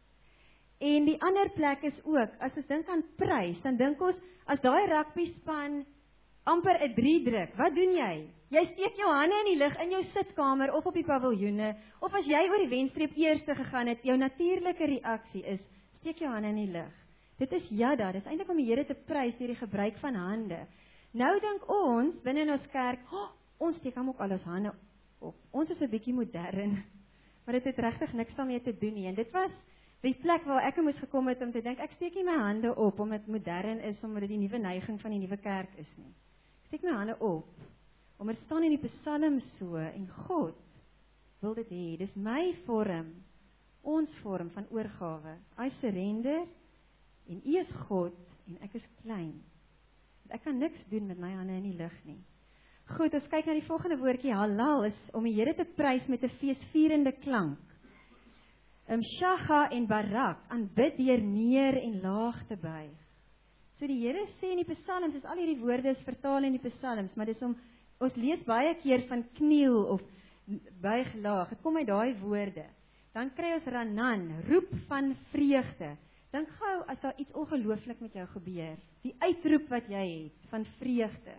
En die ander plek is ook, as ons dink aan prys, dan dink ons, as daai rugby span amper 'n drie druk, wat doen jy? Jy steek jou hande in die lug in jou sitkamer of op die paviljoene, of as jy oor die wenstreep eerste gegaan het, jou natuurlike reaksie is, steek jou hande in die lug. Dit is Yada, dit is eintlik om die Here te prys deur die gebruik van hande. Nou dink ons, binne in ons kerk, oh, ons steek hom ook al ons hande op. Ons is 'n bietjie modern, maar dit het regtig niks daarmee te doen nie. En dit was die plek waar ek moes gekom het om te dink, ek steek nie my hande op, omdat dit modern is, omdat dit die nuwe neiging van die nuwe kerk is nie. Ek steek my hande op, omdat dit staan in die psalm so, en God wil dit hê, dis my vorm, ons vorm van oorgawe. I surrender, en U is God, en ek is klein. Ek kan niks doen met my hande in die lug nie. Goed, ons kyk na die volgende woordjie, halal, is om die Here te prys met 'n feesvierende klank. Um, Shaga en Barak, aanbid deur neer en laag te buig. So die Here sê in die psalms, is al hierdie woorde is vertaal in die psalms, maar dis om, ons lees baie keer van kniel of buig laag, het kom uit daai woorde. Dan kry ons Ranan, roep van vreugde. Dink gou as daar iets ongelooflik met jou gebeur, die uitroep wat jy het van vreugde.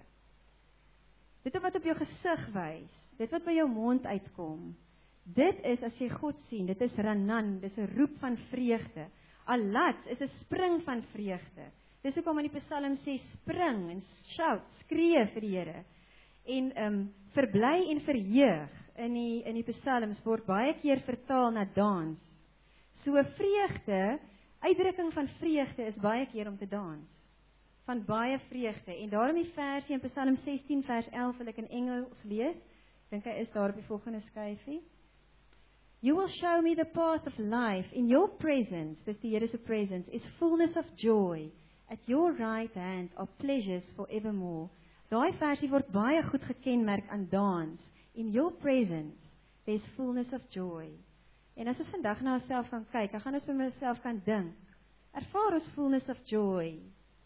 Dit wat op jou gesig wys, dit wat by jou mond uitkom. Dit is, as jy God sien, dit is Ranan, dit is 'n roep van vreugde. Alats is 'n spring van vreugde. Dis hoekom in die Psalm sê, spring en shout, skree vir die Here. En um, verbly en verheug in die, in die Psalms word baie keer vertaal na dans. So vreugde, uitdrukking van vreugde is baie keer om te dans. Van baie vreugde. En daarom die versie in Psalm sestien vers elf wil ek in Engels lees. Dink hy is daar op die volgende skyfie. You will show me the path of life. In your presence, dis die Here se presence, is fullness of joy. At your right hand are pleasures forevermore. Daai versie word baie goed gekenmerk aan dans. In your presence, there is fullness of joy. En as ons vandag na onsself kan kyk, dan gaan ons by myself kan dink. Ervaar ons fullness of joy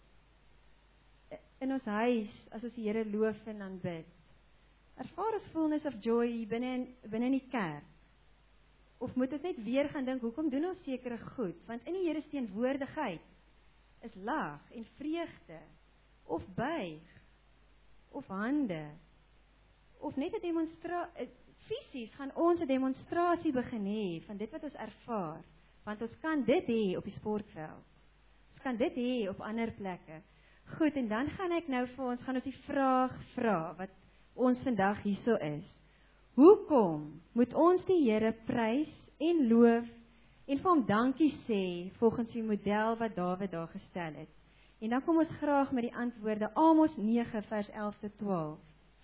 in ons huis, as ons die Here loof en aanbid. Ervaar ons fullness of joy binne binne in die kerk. Of moet ons net weer gaan dink, hoekom doen ons sekere goed? Want in die Here se teenwoordigheid is lag en vreugde, of buig, of hande, of net 'n demonstra fisies gaan ons 'n demonstrasie begin hê van dit wat ons ervaar, want ons kan dit hê op die sportveld. Ons kan dit hê op ander plekke. Goed, en dan gaan ek nou vir ons, gaan ons die vraag vra, wat ons vandag hierso is. Hoekom moet ons die Here prys en loof en vir hom dankie sê volgens die model wat Dawid daar gestel het? En dan kom ons graag met die antwoorde, Amos nege vers elf tot twaalf.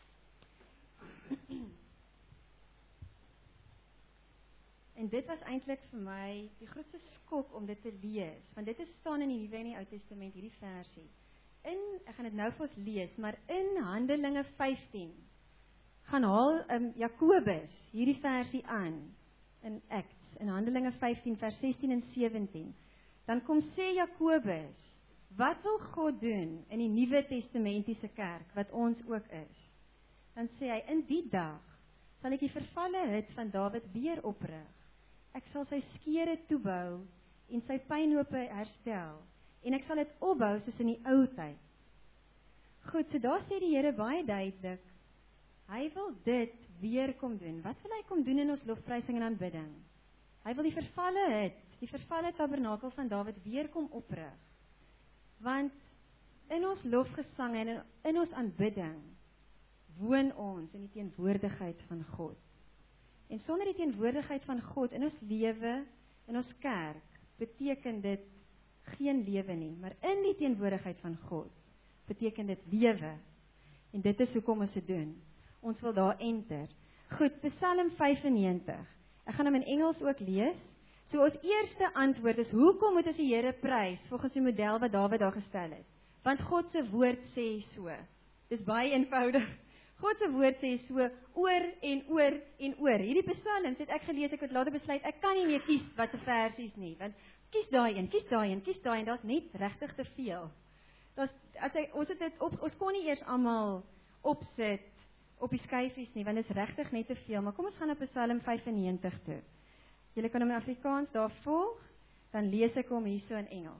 En dit was eintlik vir my die grootste skok om dit te lees, want dit is staan in die Nuwe en die Ou Testament, hierdie versie. In, ek gaan dit nou vir ons lees, maar in Handelinge vyftien, gaan haal um, Jakobus hierdie versie aan, in Acts, in Handelinge vyftien vers sestien en sewentien, dan kom sê Jakobus, wat wil God doen in die Nuwe Testamentiese kerk, wat ons ook is? Dan sê hy, in die dag, sal ek die vervalle hut van Dawid weer oprig. Ek sal sy skere toebou, en sy pynhope herstel, en ek sal dit opbou soos in die ou tyd. Goed, so daar sê die Here baie duidelik, hy wil dit weer kom doen. Wat wil hy kom doen in ons lofprysing en aanbidding? Hy wil die vervalle hut, die vervalle tabernakel van Dawid weer kom oprig. Want in ons lofgesang en in, in ons aanbidding woon ons in die teenwoordigheid van God. En sonder die teenwoordigheid van God in ons lewe, in ons kerk, beteken dit geen lewe nie, maar in die teenwoordigheid van God beteken dit lewe. En dit is hoekom ons dit doen. Ons wil daar enter. Goed, Psalm vyfennegentig. Ek gaan hom in Engels ook lees. So ons eerste antwoord is, hoekom moet ons die Here prys volgens die model wat Dawid daar gestel het? Want God se woord sê so. Dis baie eenvoudig. God se woord sê so oor en oor en oor. Hierdie psalms het ek gelees, ek het later besluit, ek kan nie meer kies wat se versies nie, want kies daai een, kies daai een, kies daai een, daar's net regtig te veel. Daar's as hy, ons het dit op, ons kon nie eers almal opsit op die skyfies nie, want dit is regtig net te veel, maar kom ons gaan op Psalm vyfennegentig toe. Julle kan hom in Afrikaans daar volg, dan lees ek hom hierso in Engels.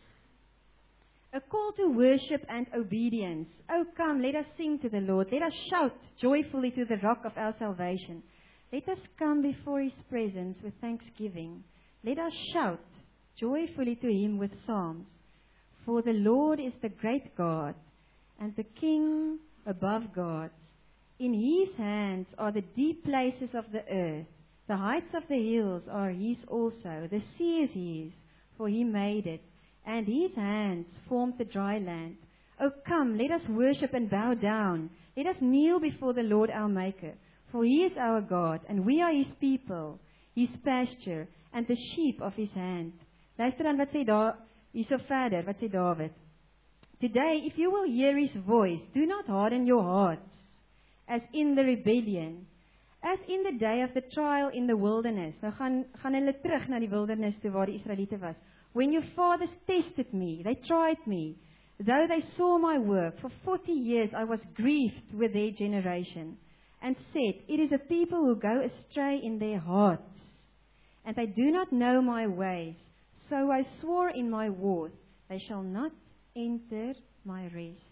A call to worship and obedience. Oh, come, let us sing to the Lord. Let us shout joyfully to the rock of our salvation. Let us come before his presence with thanksgiving. Let us shout joyfully to him with psalms. For the Lord is the great God, and the King above gods. In his hands are the deep places of the earth. The heights of the hills are his also. The sea is his, for he made it. And his hands formed the dry land. Oh, come, let us worship and bow down. Let us kneel before the Lord our Maker. For he is our God, and we are his people, his pasture, and the sheep of his hand. Luister dan wat sê daar, hierso verder, wat sê Dawid. Today, if you will hear his voice, do not harden your hearts, as in the rebellion, as in the day of the trial in the wilderness. Nou gaan, gaan hulle terug na die wildernis toe waar die Israeliete was. When your fathers tested me, they tried me, though they saw my work, for forty years I was grieved with their generation, and said, it is a people who go astray in their hearts, and they do not know my ways. So I swore in my wrath, they shall not enter my rest.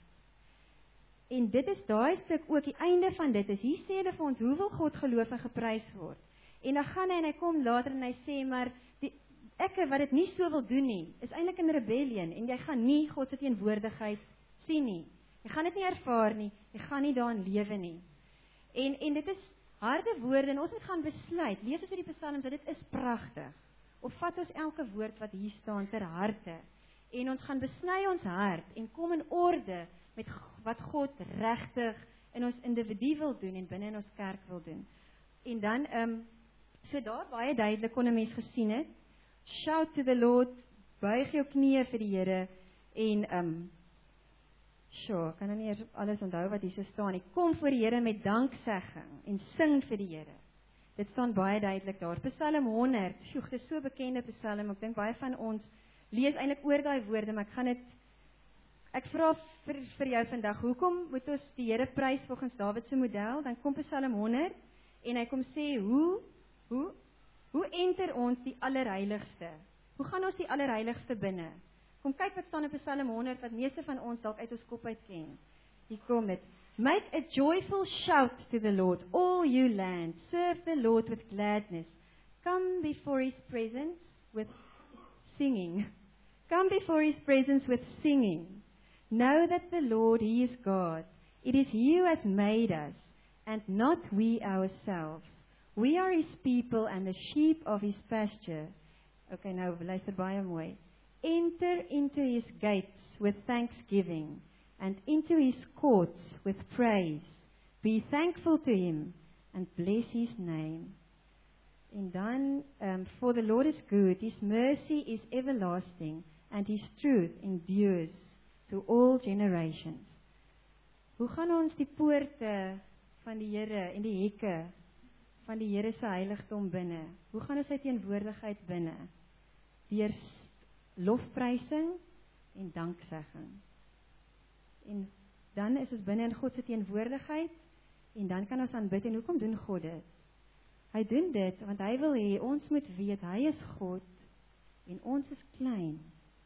En dit is daai stuk ook, die einde van dit is, hier sê hulle vir ons, hoe wil God geloof en geprys word? En dan gaan hy en hy kom later en hy sê, maar die ek wat dit nie so wil doen nie, is eintlik in rebellion, en jy gaan nie God se teenwoordigheid sien nie. Jy gaan dit nie ervaar nie, jy gaan nie daarin lewe nie. En, en dit is harde woorde, en ons moet gaan besluit, lees ons in die psalms, dit is pragtig, of vat ons elke woord wat hier staan ter harte, en ons gaan besny ons hart, en kom in orde met wat God regtig in ons individu wil doen, en binne in ons kerk wil doen. En dan, um, so daar baie duidelik kon 'n mens gesien het, shout to the Lord, buig jou knieë vir die Here, en, um, sure, kan nou nie eers alles onthou wat hier so staan nie, kom voor die Here met danksegging, en sing vir die Here. Dit staan baie duidelik daar. Psalm honderd, sjoeg, dit is so bekende psalm, ek dink baie van ons lees eintlik oor daai woorde, maar ek gaan dit, ek vra vir, vir jou vandag, hoekom moet ons die Here prys volgens Dawid se model? Dan kom Psalm honderd, en hy kom sê, hoe, hoe, hoe enter ons die allerheiligste? Hoe gaan ons die allerheiligste binne? Kom kyk wat staan in Psalm honderd, wat meeste van ons dalk uit ons kop uit ken. Hier kom dit. Make a joyful shout to the Lord, all you lands. Serve the Lord with gladness. Come before his presence with singing. Come before his presence with singing. Know that the Lord, he is God. It is he who has made us, and not we ourselves. We are his people and the sheep of his pasture. Okay, nou luister baie mooi. Enter into his gates with thanksgiving, and into his courts with praise. Be thankful to him, and bless his name. En dan, um, for the Lord is good, his mercy is everlasting, and his truth endures to all generations. Hoe gaan ons die poorte van die Here en die hekke van die Here se heiligdom binne? Hoe gaan ons sy teenwoordigheid binne? Deur lofprysing en danksegging. En dan is ons binne in God se teenwoordigheid en dan kan ons aanbid. En hoekom doen God dit? Hy doen dit want hy wil hê ons moet weet hy is God en ons is klein.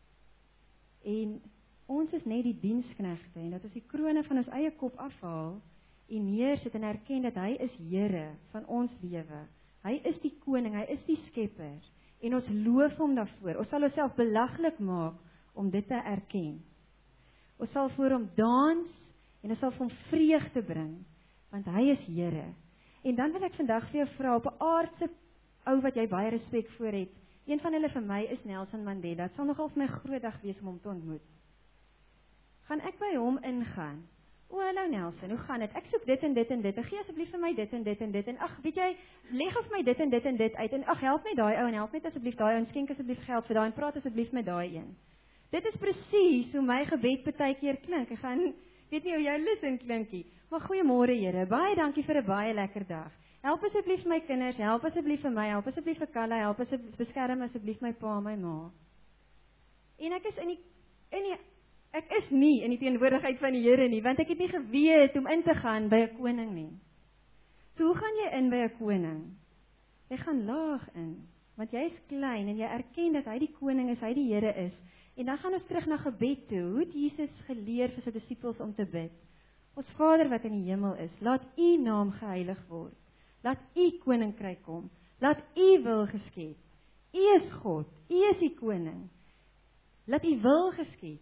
En ons is net die diensknegte en dat ons die krone van ons eie kop afhaal en neersit en erken dat hy is Here van ons lewe. Hy is die koning, hy is die skepper en ons loof hom daarvoor. Ons sal onsself belaglik maak om dit te erken. Ons sal voor hom dans en ons sal vir hom vreugde bring want hy is Here. En dan wil ek vandag vir jou vra op 'n aardse ou wat jy baie respek voor het. Een van hulle vir my is Nelson Mandela. Dit sal nogal vir my groot dag wees om hom te ontmoet. Gaan ek by hom ingaan? O, hallo Nelson, hoe gaan dit? Ek soek dit en dit en dit. Gee asseblief vir my dit en dit en dit. En ag, weet jy, leg of my dit en dit en dit uit. En ag, help my daai ou en help net asseblief daai ou en skenk asseblief geld vir daai en praat asseblief met daai een. Dit is presies hoe my gebed baie keer klink. Ek gaan weet nie hoe jou lus klinkie. Maar goeiemôre Here. Baie dankie vir 'n baie lekker dag. Help asseblief my kinders, help asseblief vir my, help asseblief vir Kalla, help asseblief beskerm asseblief my pa en my ma. En ek is in die in die Ek is nie in die teenwoordigheid van die Here nie, want ek het nie geweet om in te gaan by 'n koning nie. So hoe gaan jy in by 'n koning? Jy gaan laag in, want jy is klein en jy erken dat hy die koning is, hy die Here is. En dan gaan ons terug na gebed toe. Hoe het Jesus geleer vir sy disippels om te bid? Ons Vader wat in die hemel is, laat u naam geheilig word. Laat u koninkryk kom. Laat u wil geskied. U is God, u is die koning. Laat u wil geskied.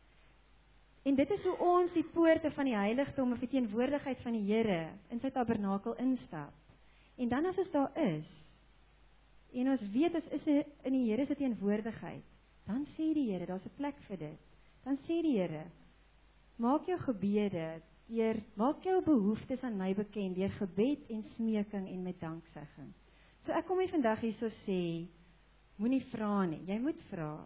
En dit is hoe ons die poorte van die heiligdom of die teenwoordigheid van die Here in sy tabernakel instap. En dan as ons daar is, en ons weet ons is in die Here se teenwoordigheid, dan sê die Here, daar's 'n plek vir dit. Dan sê die Here, maak jou gebede, deur, maak jou behoeftes aan my bekend, deur gebed en smeking en met danksegging. So ek kom hier vandag hierso sê, moenie vra nie, jy moet vra.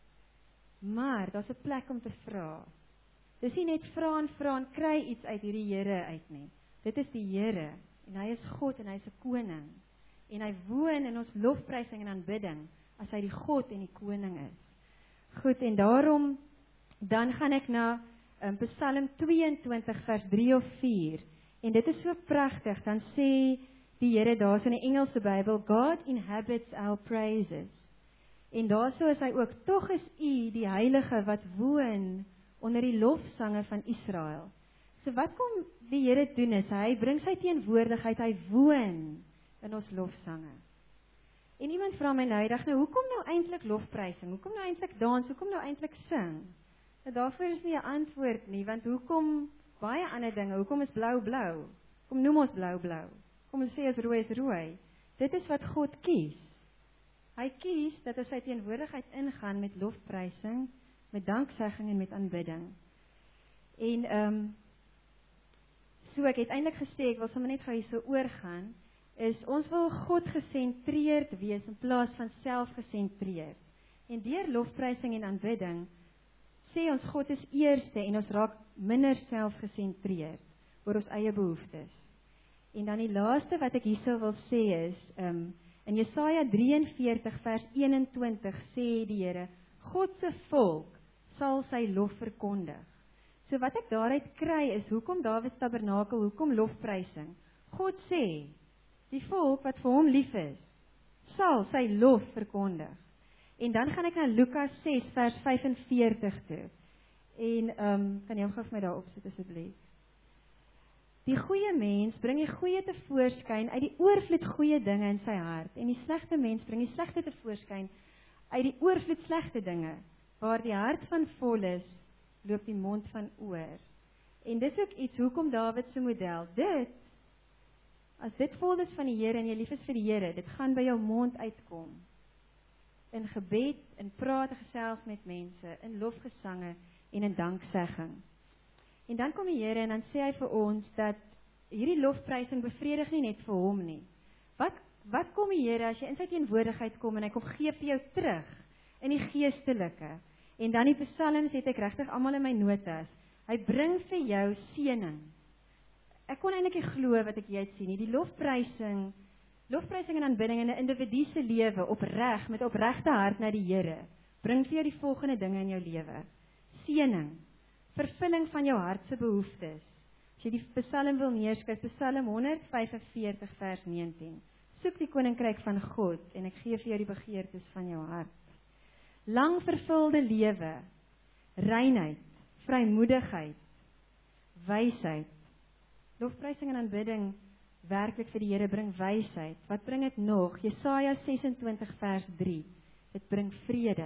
Maar daar's 'n plek om te vra. Dis nie net vra en vra en kry iets uit hierdie Here uit nie. Dit is die Here, en hy is God en hy is 'n koning. En hy woon in ons lofprysing en aanbidding, as hy die God en die koning is. Goed, en daarom, dan gaan ek na um, Psalm tweeëntwintig vers drie of vier, en dit is so pragtig, dan sê die Here daar in die Engelse Bybel, God inhabits our praises. En daarso is hy ook, tog is u die heilige wat woon onder die lofsange van Israel. So wat kom die Here doen is, hy bring sy teenwoordigheid, hy woon in ons lofsange. En iemand vra my nou, dag nou, hoekom nou eintlik lofprysing? Hoekom nou eintlik dans? Hoekom nou eintlik sing? Nou daarvoor is nie 'n antwoord nie, want hoekom baie ander dinge? Hoekom is blou blou? Kom noem ons blou blou. Kom ons sê as rooi is rooi. Dit is wat God kies. Hy kies dat ons sy teenwoordigheid ingaan met lofprysing, met danksegging en met aanbidding. En ehm um, so ek het eintlik gesê, ek wil sommer net gou hier so oorgaan, is ons wil God gesentreerd wees in plaas van selfgesentreerd. En deur lofprysing en aanbidding sê ons God is eerste en ons raak minder selfgesentreerd oor ons eie behoeftes. En dan die laaste wat ek hierso wil sê is, um, in Jesaja drieënveertig vers eenentwintig sê die Here, God se volk sal sy lof verkondig. So wat ek daaruit kry is, hoekom Dawid se tabernakel, hoekom lofprysing? God sê, die volk wat vir hom lief is, sal sy lof verkondig. En dan gaan ek na Lukas ses vers vyf en veertig toe. En um, kan jy hom gou vir my daar opsit asseblief? Die goeie mens bring die goeie tevoorskyn uit die oorvloed goeie dinge in sy hart, en die slegte mens bring die slegte tevoorskyn uit die oorvloed slegte dinge. Waar die hart van vol is, loop die mond van oor. En dis ook iets, hoekom Dawid se model, dit, as dit vol is van die Here en jy lief is vir die Here, dit gaan by jou mond uitkom. In gebed, in praat, gesels met mense, in lofgesange en in danksegging. En dan kom die Here en dan sê hy vir ons dat hierdie lofprysing bevredig nie net vir hom nie. Wat, wat kom die Here as jy in sy teenwoordigheid kom en hy kom gee vir jou terug in die geestelike? En dan die psalms het ek regtig almal in my notas. Hy bring vir jou seëning. Ek kon eintlik nie glo wat ek hier sien nie. Die lofprysing, lofprysing en aanbidding in 'n individu se lewe opreg met opregte hart na die Here, bring vir jou die volgende dinge in jou lewe. Seëning, vervulling van jou hart se behoeftes. As jy die Psalm wil neerskryf, Psalm honderd vyf en veertig vers negentien. Soek die koninkryk van God en ek gee vir jou die begeertes van jou hart. Lang vervulde lewe, reinheid, vrymoedigheid, wysheid. Lofprysing en aanbidding werklik vir die Here bring wysheid. Wat bring dit nog? Jesaja ses en twintig vers drie. Dit bring vrede.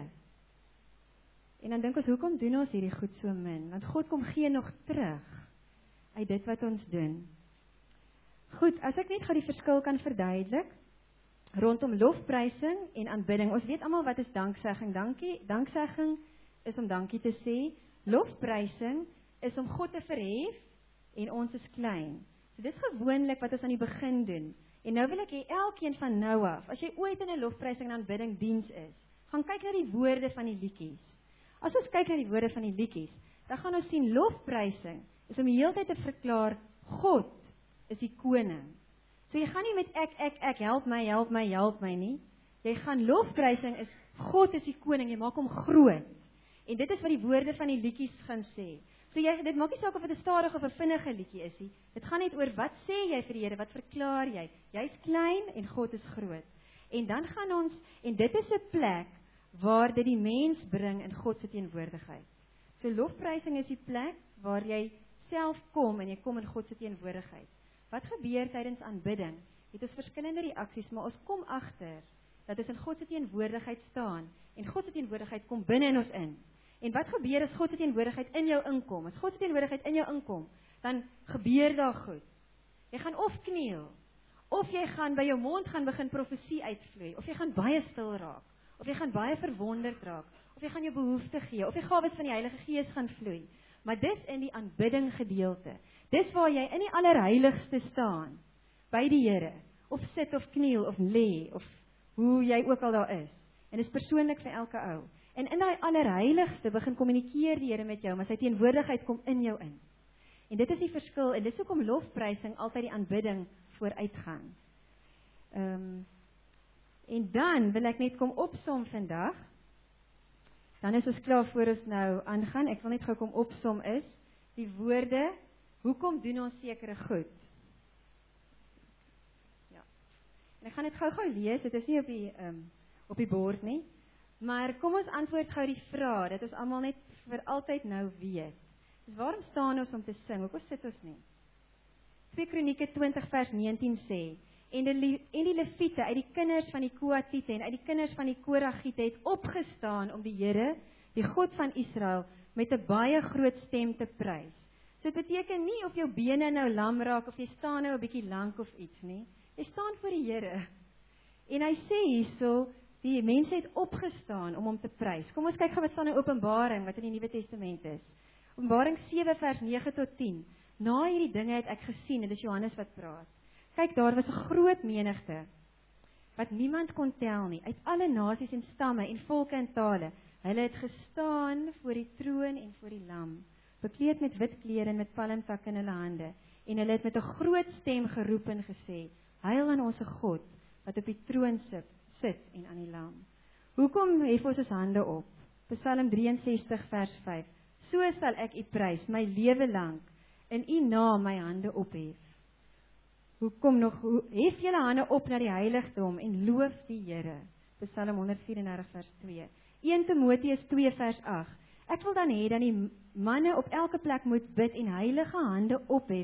En dan dink ons, hoekom doen ons hierdie goed so min? Want God kom gee nog terug uit dit wat ons doen. Goed, as ek net gou die verskil kan verduidelik rondom lofprysing en aanbidding. Ons weet almal wat is danksegging. Dankie, danksegging is om dankie te sê. Lofprysing is om God te verhef en ons is klein. So dis gewoonlik wat ons aan die begin doen. En nou wil ek hê elkeen van nou af, as jy ooit in 'n lofprysing en aanbidding diens is, gaan kyk na die woorde van die liedjies. As ons kyk na die woorde van die liedjies, dan gaan ons sien lofprysing is om die hele tyd te verklaar God is die koning. So jy gaan nie met ek ek ek help my help my help my nie. Jy gaan lofprysing is God is die koning, jy maak hom groot. En dit is wat die woorde van die liedjies gaan sê. So jy, dit maak nie saak of dit 'n stadige of 'n vinnige liedjie is nie. Dit gaan net oor wat sê jy vir die Here, wat verklaar jy? Jy's klein en God is groot. En dan gaan ons, en dit is 'n plek waar dit die mens bring in God se teenwoordigheid. So lofprysing is die plek waar jy self kom en jy kom in God se teenwoordigheid. Wat gebeur tydens aanbidding? Het ons verskillende reaksies, maar ons kom agter dat ons in God se teenwoordigheid staan en God se teenwoordigheid kom binne in ons in. En wat gebeur as God se teenwoordigheid in jou inkom? As God se teenwoordigheid in jou inkom, dan gebeur daar goed. Jy gaan of kniel, of jy gaan by jou mond gaan begin profesie uitvloei, of jy gaan baie stil raak, of jy gaan baie verwonderd raak, of jy gaan jou behoefte gee, of die gawes van die Heilige Gees gaan vloei. Maar dis in die aanbidding gedeelte. Dis waar jy in die allerheiligste staan, by die Here, of sit of kniel of lê, of hoe jy ook al daar is. En dis persoonlik vir elke ou. En in daai allerheiligste begin kommunikeer die Here met jou, maar sy teenwoordigheid kom in jou in. En dit is die verskil, en dis hoekom lofprysing altyd die aanbidding vooruitgaan. Um, en dan wil ek net kom opsom vandag. Dan is ons klaar voor ons nou aangaan. Ek wil net gou kom opsom is, die woorde, hoekom doen ons sekere goed? Ja. En ek gaan dit gou-gou lees, dit is nie op die, um, op die bord nie. Maar kom ons antwoord gou die vraag, dat ons almal net vir altyd nou weet. Dus waarom staan ons om te sing? Hoekom sit ons nie? twee Kronieke twintig vers negentien sê, en die, en die Lewiete uit die kinders van die Kohatite en uit die kinders van die Koragite het opgestaan om die Here, die God van Israel, met 'n baie groot stem te prys. So dit beteken nie of jou bene nou lam raak, of jy staan nou 'n bietjie lank of iets nie. Jy staan voor die Here. En hy sê hierso, die mense het opgestaan om hom te prys. Kom ons kyk gou wat staan in Openbaring, wat in die Nuwe Testament is. Openbaring sewe vers nege tot tien. Na hierdie dinge het ek gesien, en dis Johannes wat praat. Kyk, daar was 'n groot menigte, wat niemand kon tel nie, uit alle nasies en stamme en volke en tale. Hulle het gestaan voor die troon en voor die lam, bekleed met wit klere en met palmtakke in hulle hande. En hulle het met 'n groot stem geroep en gesê, Heil aan ons God, wat op die troon sit, sit en aan die lam. Hoekom hef ons ons hande op? Psalm ses drie ses vers vyf. So sal ek u prys, my lewe lank, in u naam my hande ophef. Hoekom nog, hoe, hef julle hande op na die heiligdom en loof die Here. Psalm honderd vyf en dertig vers twee. een Timoteus twee vers agt. Ek wil dan hê dat die manne op elke plek moet bid en heilige hande ophef,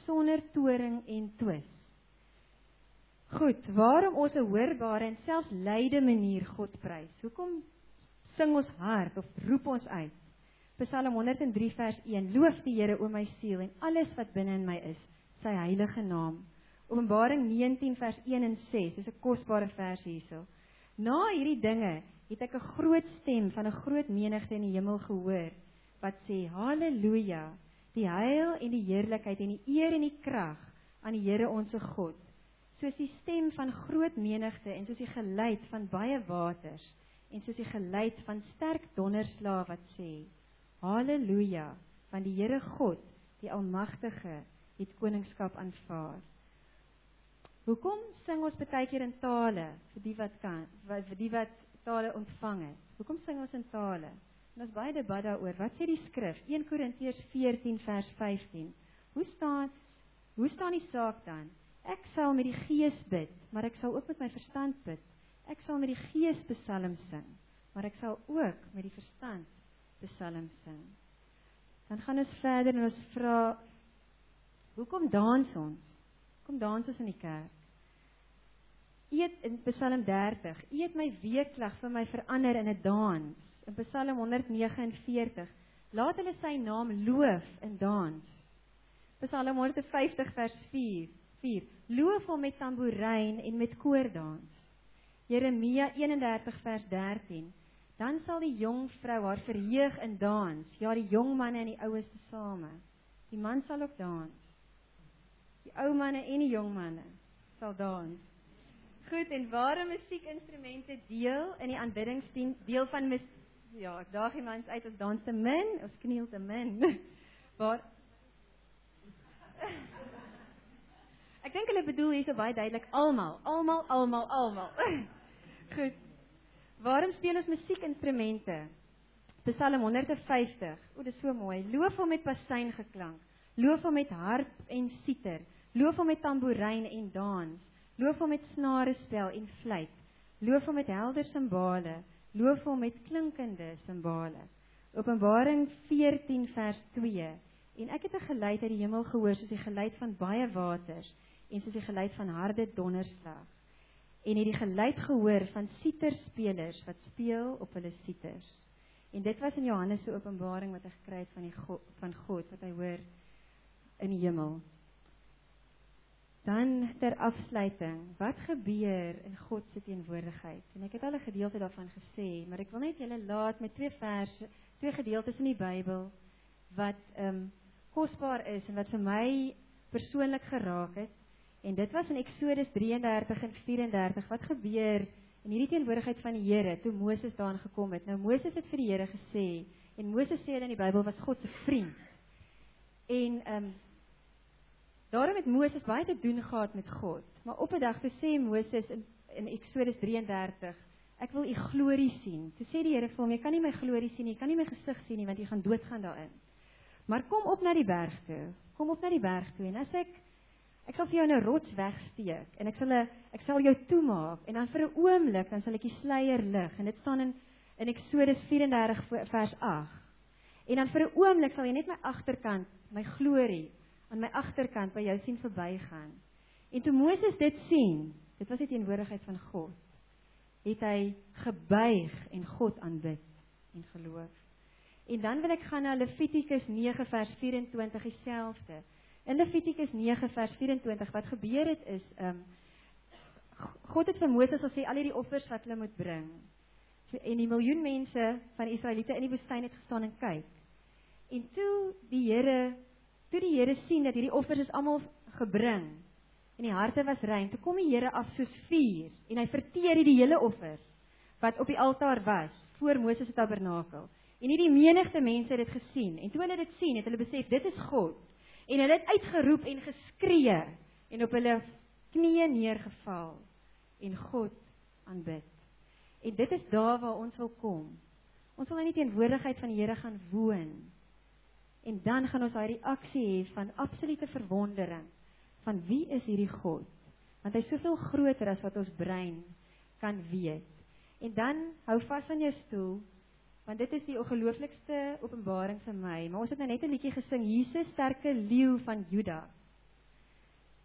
sonder toring en twis. Goed, waarom ons 'n hoorbare en selfs luide manier God prys? Hoekom sing ons hard of roep ons uit? Psalm honderd en drie vers een, loof die Here o my siel en alles wat binne in my is, sy heilige naam. Openbaring negentien vers een en ses, dis 'n kosbare vers hierso. Na hierdie dinge het ek 'n groot stem van 'n groot menigte in die hemel gehoor, wat sê, Halleluja, die heil en die heerlikheid en die eer en die krag aan die Here onse God, soos die stem van groot menigte en soos die geluid van baie waters en soos die geluid van sterk donderslae wat sê, Halleluja, want die Here God, die Almagtige, het koningskap aanvaar. Hoekom sing ons baie keer in tale, vir die wat kan, vir die wat tale ontvang het? Hoekom sing ons in tale? En ons baie debat daaroor, wat sê die skrif? een Korintiërs veertien vers vyftien. Hoe staan, hoe staan die saak dan? Ek sal met die gees bid, maar ek sal ook met my verstand bid. Ek sal met die gees psalms sing, maar ek sal ook met die verstand psalms sing. Dan gaan ons verder en ons vra, hoekom dans ons? Hoekom dans ons in die kerk? Eet in Psalm dertig, eet my weeklag vir my verander in 'n dans. In Psalm honderd vyf nege en veertig, laat hulle sy naam loof in dans. Psalm honderd vyftig vers vier, vier, loof hom met tamboerijn en met koordans. Jeremia eenendertig vers dertien, dan sal die jong vrou haar verheug in dans, ja die jong manne en die oues tesame. Die man sal ook dans. Die ou manne en die jong manne sal dans. Goed, en waarom musiekinstrumente deel in die aanbiddingsdiens, deel van mis, ja, ek daag die mans uit, ons dans te min, ons kniel te min. Waar, ek dink hulle bedoel hier so baie duidelik, almal, almal, almal, almal. Goed, waarom speel ons musiekinstrumente? Psalm honderd vyftig, o, dit is so mooi, loof hom met pasuin geklank, loof hom met harp en siter, loof hom met tamboerijn en dans, loof hom met snarespel en fluit, loof hom met helder simbale, loof hom met klinkende simbale. Openbaring veertien vers twee, en ek het 'n geluid uit die hemel gehoor, soos die geluid van baie waters, en soos die geluid van harde donderslag, en het die geluid gehoor van siterspelers, wat speel op hulle siters. En dit was in Johannes se openbaring, wat hy gekry het van, die God, van God, wat hy hoor in die hemel. Dan ter afsluiting, wat gebeur in God se teenwoordigheid? En ek het al 'n gedeelte daarvan gesê, maar ek wil net julle laat met twee verse, twee gedeeltes in die Bybel, wat um, kosbaar is, en wat vir my persoonlik geraak het, en dit was in Eksodus drie en dertig en vyf en dertig, wat gebeur in hierdie teenwoordigheid van die Here, toe Moses daarin gekom het. Nou Moses het vir die Here gesê, en Moses sê in die Bybel was God se vriend, en um, daarom het Moses baie te doen gehad met God, maar op 'n dag toe sê Moses in, in Eksodus drie en dertig, ek wil u glorie sien. Toe sê die Here vir hom, jy kan nie my glorie sien nie, jy kan nie my gesig sien nie, want jy gaan doodgaan daarin. Maar kom op na die berg toe, kom op na die berg toe, en as ek, ek sal vir jou in 'n rots wegsteek, en ek sal, ek sal jou toemaak, en dan vir 'n oomblik, dan sal ek die sluier lig, en dit staan in, in Eksodus vyf en dertig vers agt, en dan vir 'n oomblik sal jy net my agterkant, my glorie, aan my agterkant by jou sien verbygaan. En toe Moses dit sien, dit was die teenwoordigheid van God, het hy gebuig en God aanbid en geloof. En dan wil ek gaan na Levitikus nege vers vyf-en-twintig dieselfde. In Levitikus nege vers vyf-en-twintig, wat gebeur het is, um, God het vir Moses gesê, al hierdie offers wat hulle moet bring. So, en die miljoen mense van die Israeliete in die woestyn het gestaan en kyk. En toe die Here Toe die Here sien dat hierdie offers is almal gebring, en die harte was rein, toe kom die Here af soos vuur, en hy verteer die hele offer, wat op die altaar was, voor Moses se tabernakel. En hierdie menigte mense het dit gesien, en toe hulle dit sien, het hulle besef, dit is God. En hulle het uitgeroep en geskree, en op hulle knieë neergeval, en God aanbid. En dit is daar waar ons wil kom. Ons wil in die teenwoordigheid van die Here gaan woon. En dan gaan ons daai reaksie hê van absolute verwondering, van wie is hierdie God? Want hy is soveel groter as wat ons brein kan weet. En dan hou vas aan jou stoel, want dit is die ongelooflikste openbaring vir my. Maar ons het nou net 'n liedjie gesing, Jesus sterke leeu van Juda.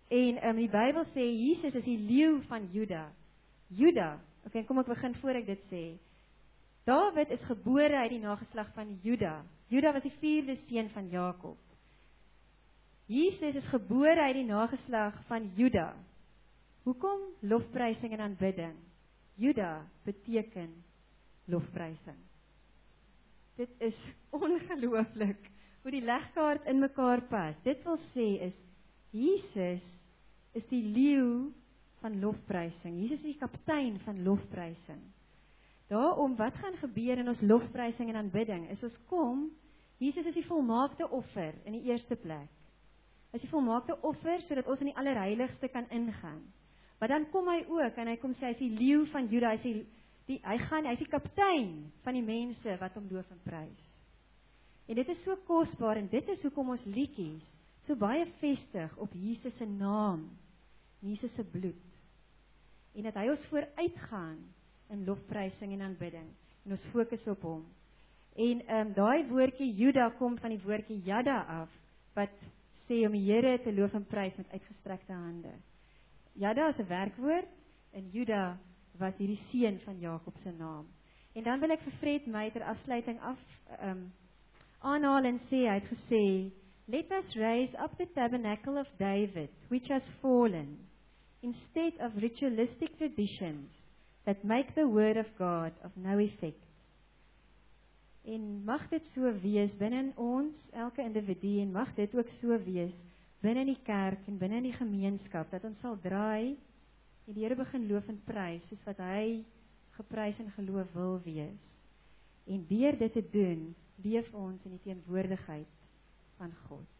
En um, die Bybel sê, Jesus is die leeu van Juda. Juda, okay, kom ek begin voor ek dit sê. Dawid is gebore uit die nageslag van Juda. Juda was die vierde seun van Jakob. Jesus is gebore uit die nageslag van Juda. Hoekom lofprysing en aanbidding? Juda beteken lofprysing. Dit is ongelooflik hoe die legkaart in mekaar pas. Dit wil sê is, Jesus is die leeu van lofprysing. Jesus is die kaptein van lofprysing. Daarom, wat gaan gebeur in ons lofprysing en aanbidding, is ons kom, Jesus is die volmaakte offer in die eerste plek. Hy is die volmaakte offer, sodat ons in die allerheiligste kan ingaan. Maar dan kom hy ook, en hy kom sê, hy is die leeu van Juda, hy is die, die, hy gaan, hy is die kaptein van die mense wat hom loof en prys. En dit is so kosbaar, en dit is hoekom ons liedjies so baie vestig op Jesus se naam, Jesus se bloed. En dat hy ons vooruitgaan in lofprysing en aanbidding, en ons fokus op hom. En um, daai woordjie Juda kom van die woordjie Jada af, wat sê om die Here te loof en prys met uitgestrekte hande. Jada is 'n werkwoord, en Juda was hierdie seun van Jakob se naam. En dan wil ek vir Fred my ter afsluiting af um, aanhaal en sê, hy het gesê, let us raise up the tabernacle of David, which has fallen, instead of ritualistic traditions that make the word of God of no effect. En mag dit so wees binne ons, elke individu, en mag dit ook so wees binne die kerk en binne die gemeenskap, dat ons sal draai en die Here begin loof en prys, soos wat hy geprys en geloof wil wees. En deur dit te doen, leef ons in die teenwoordigheid van God.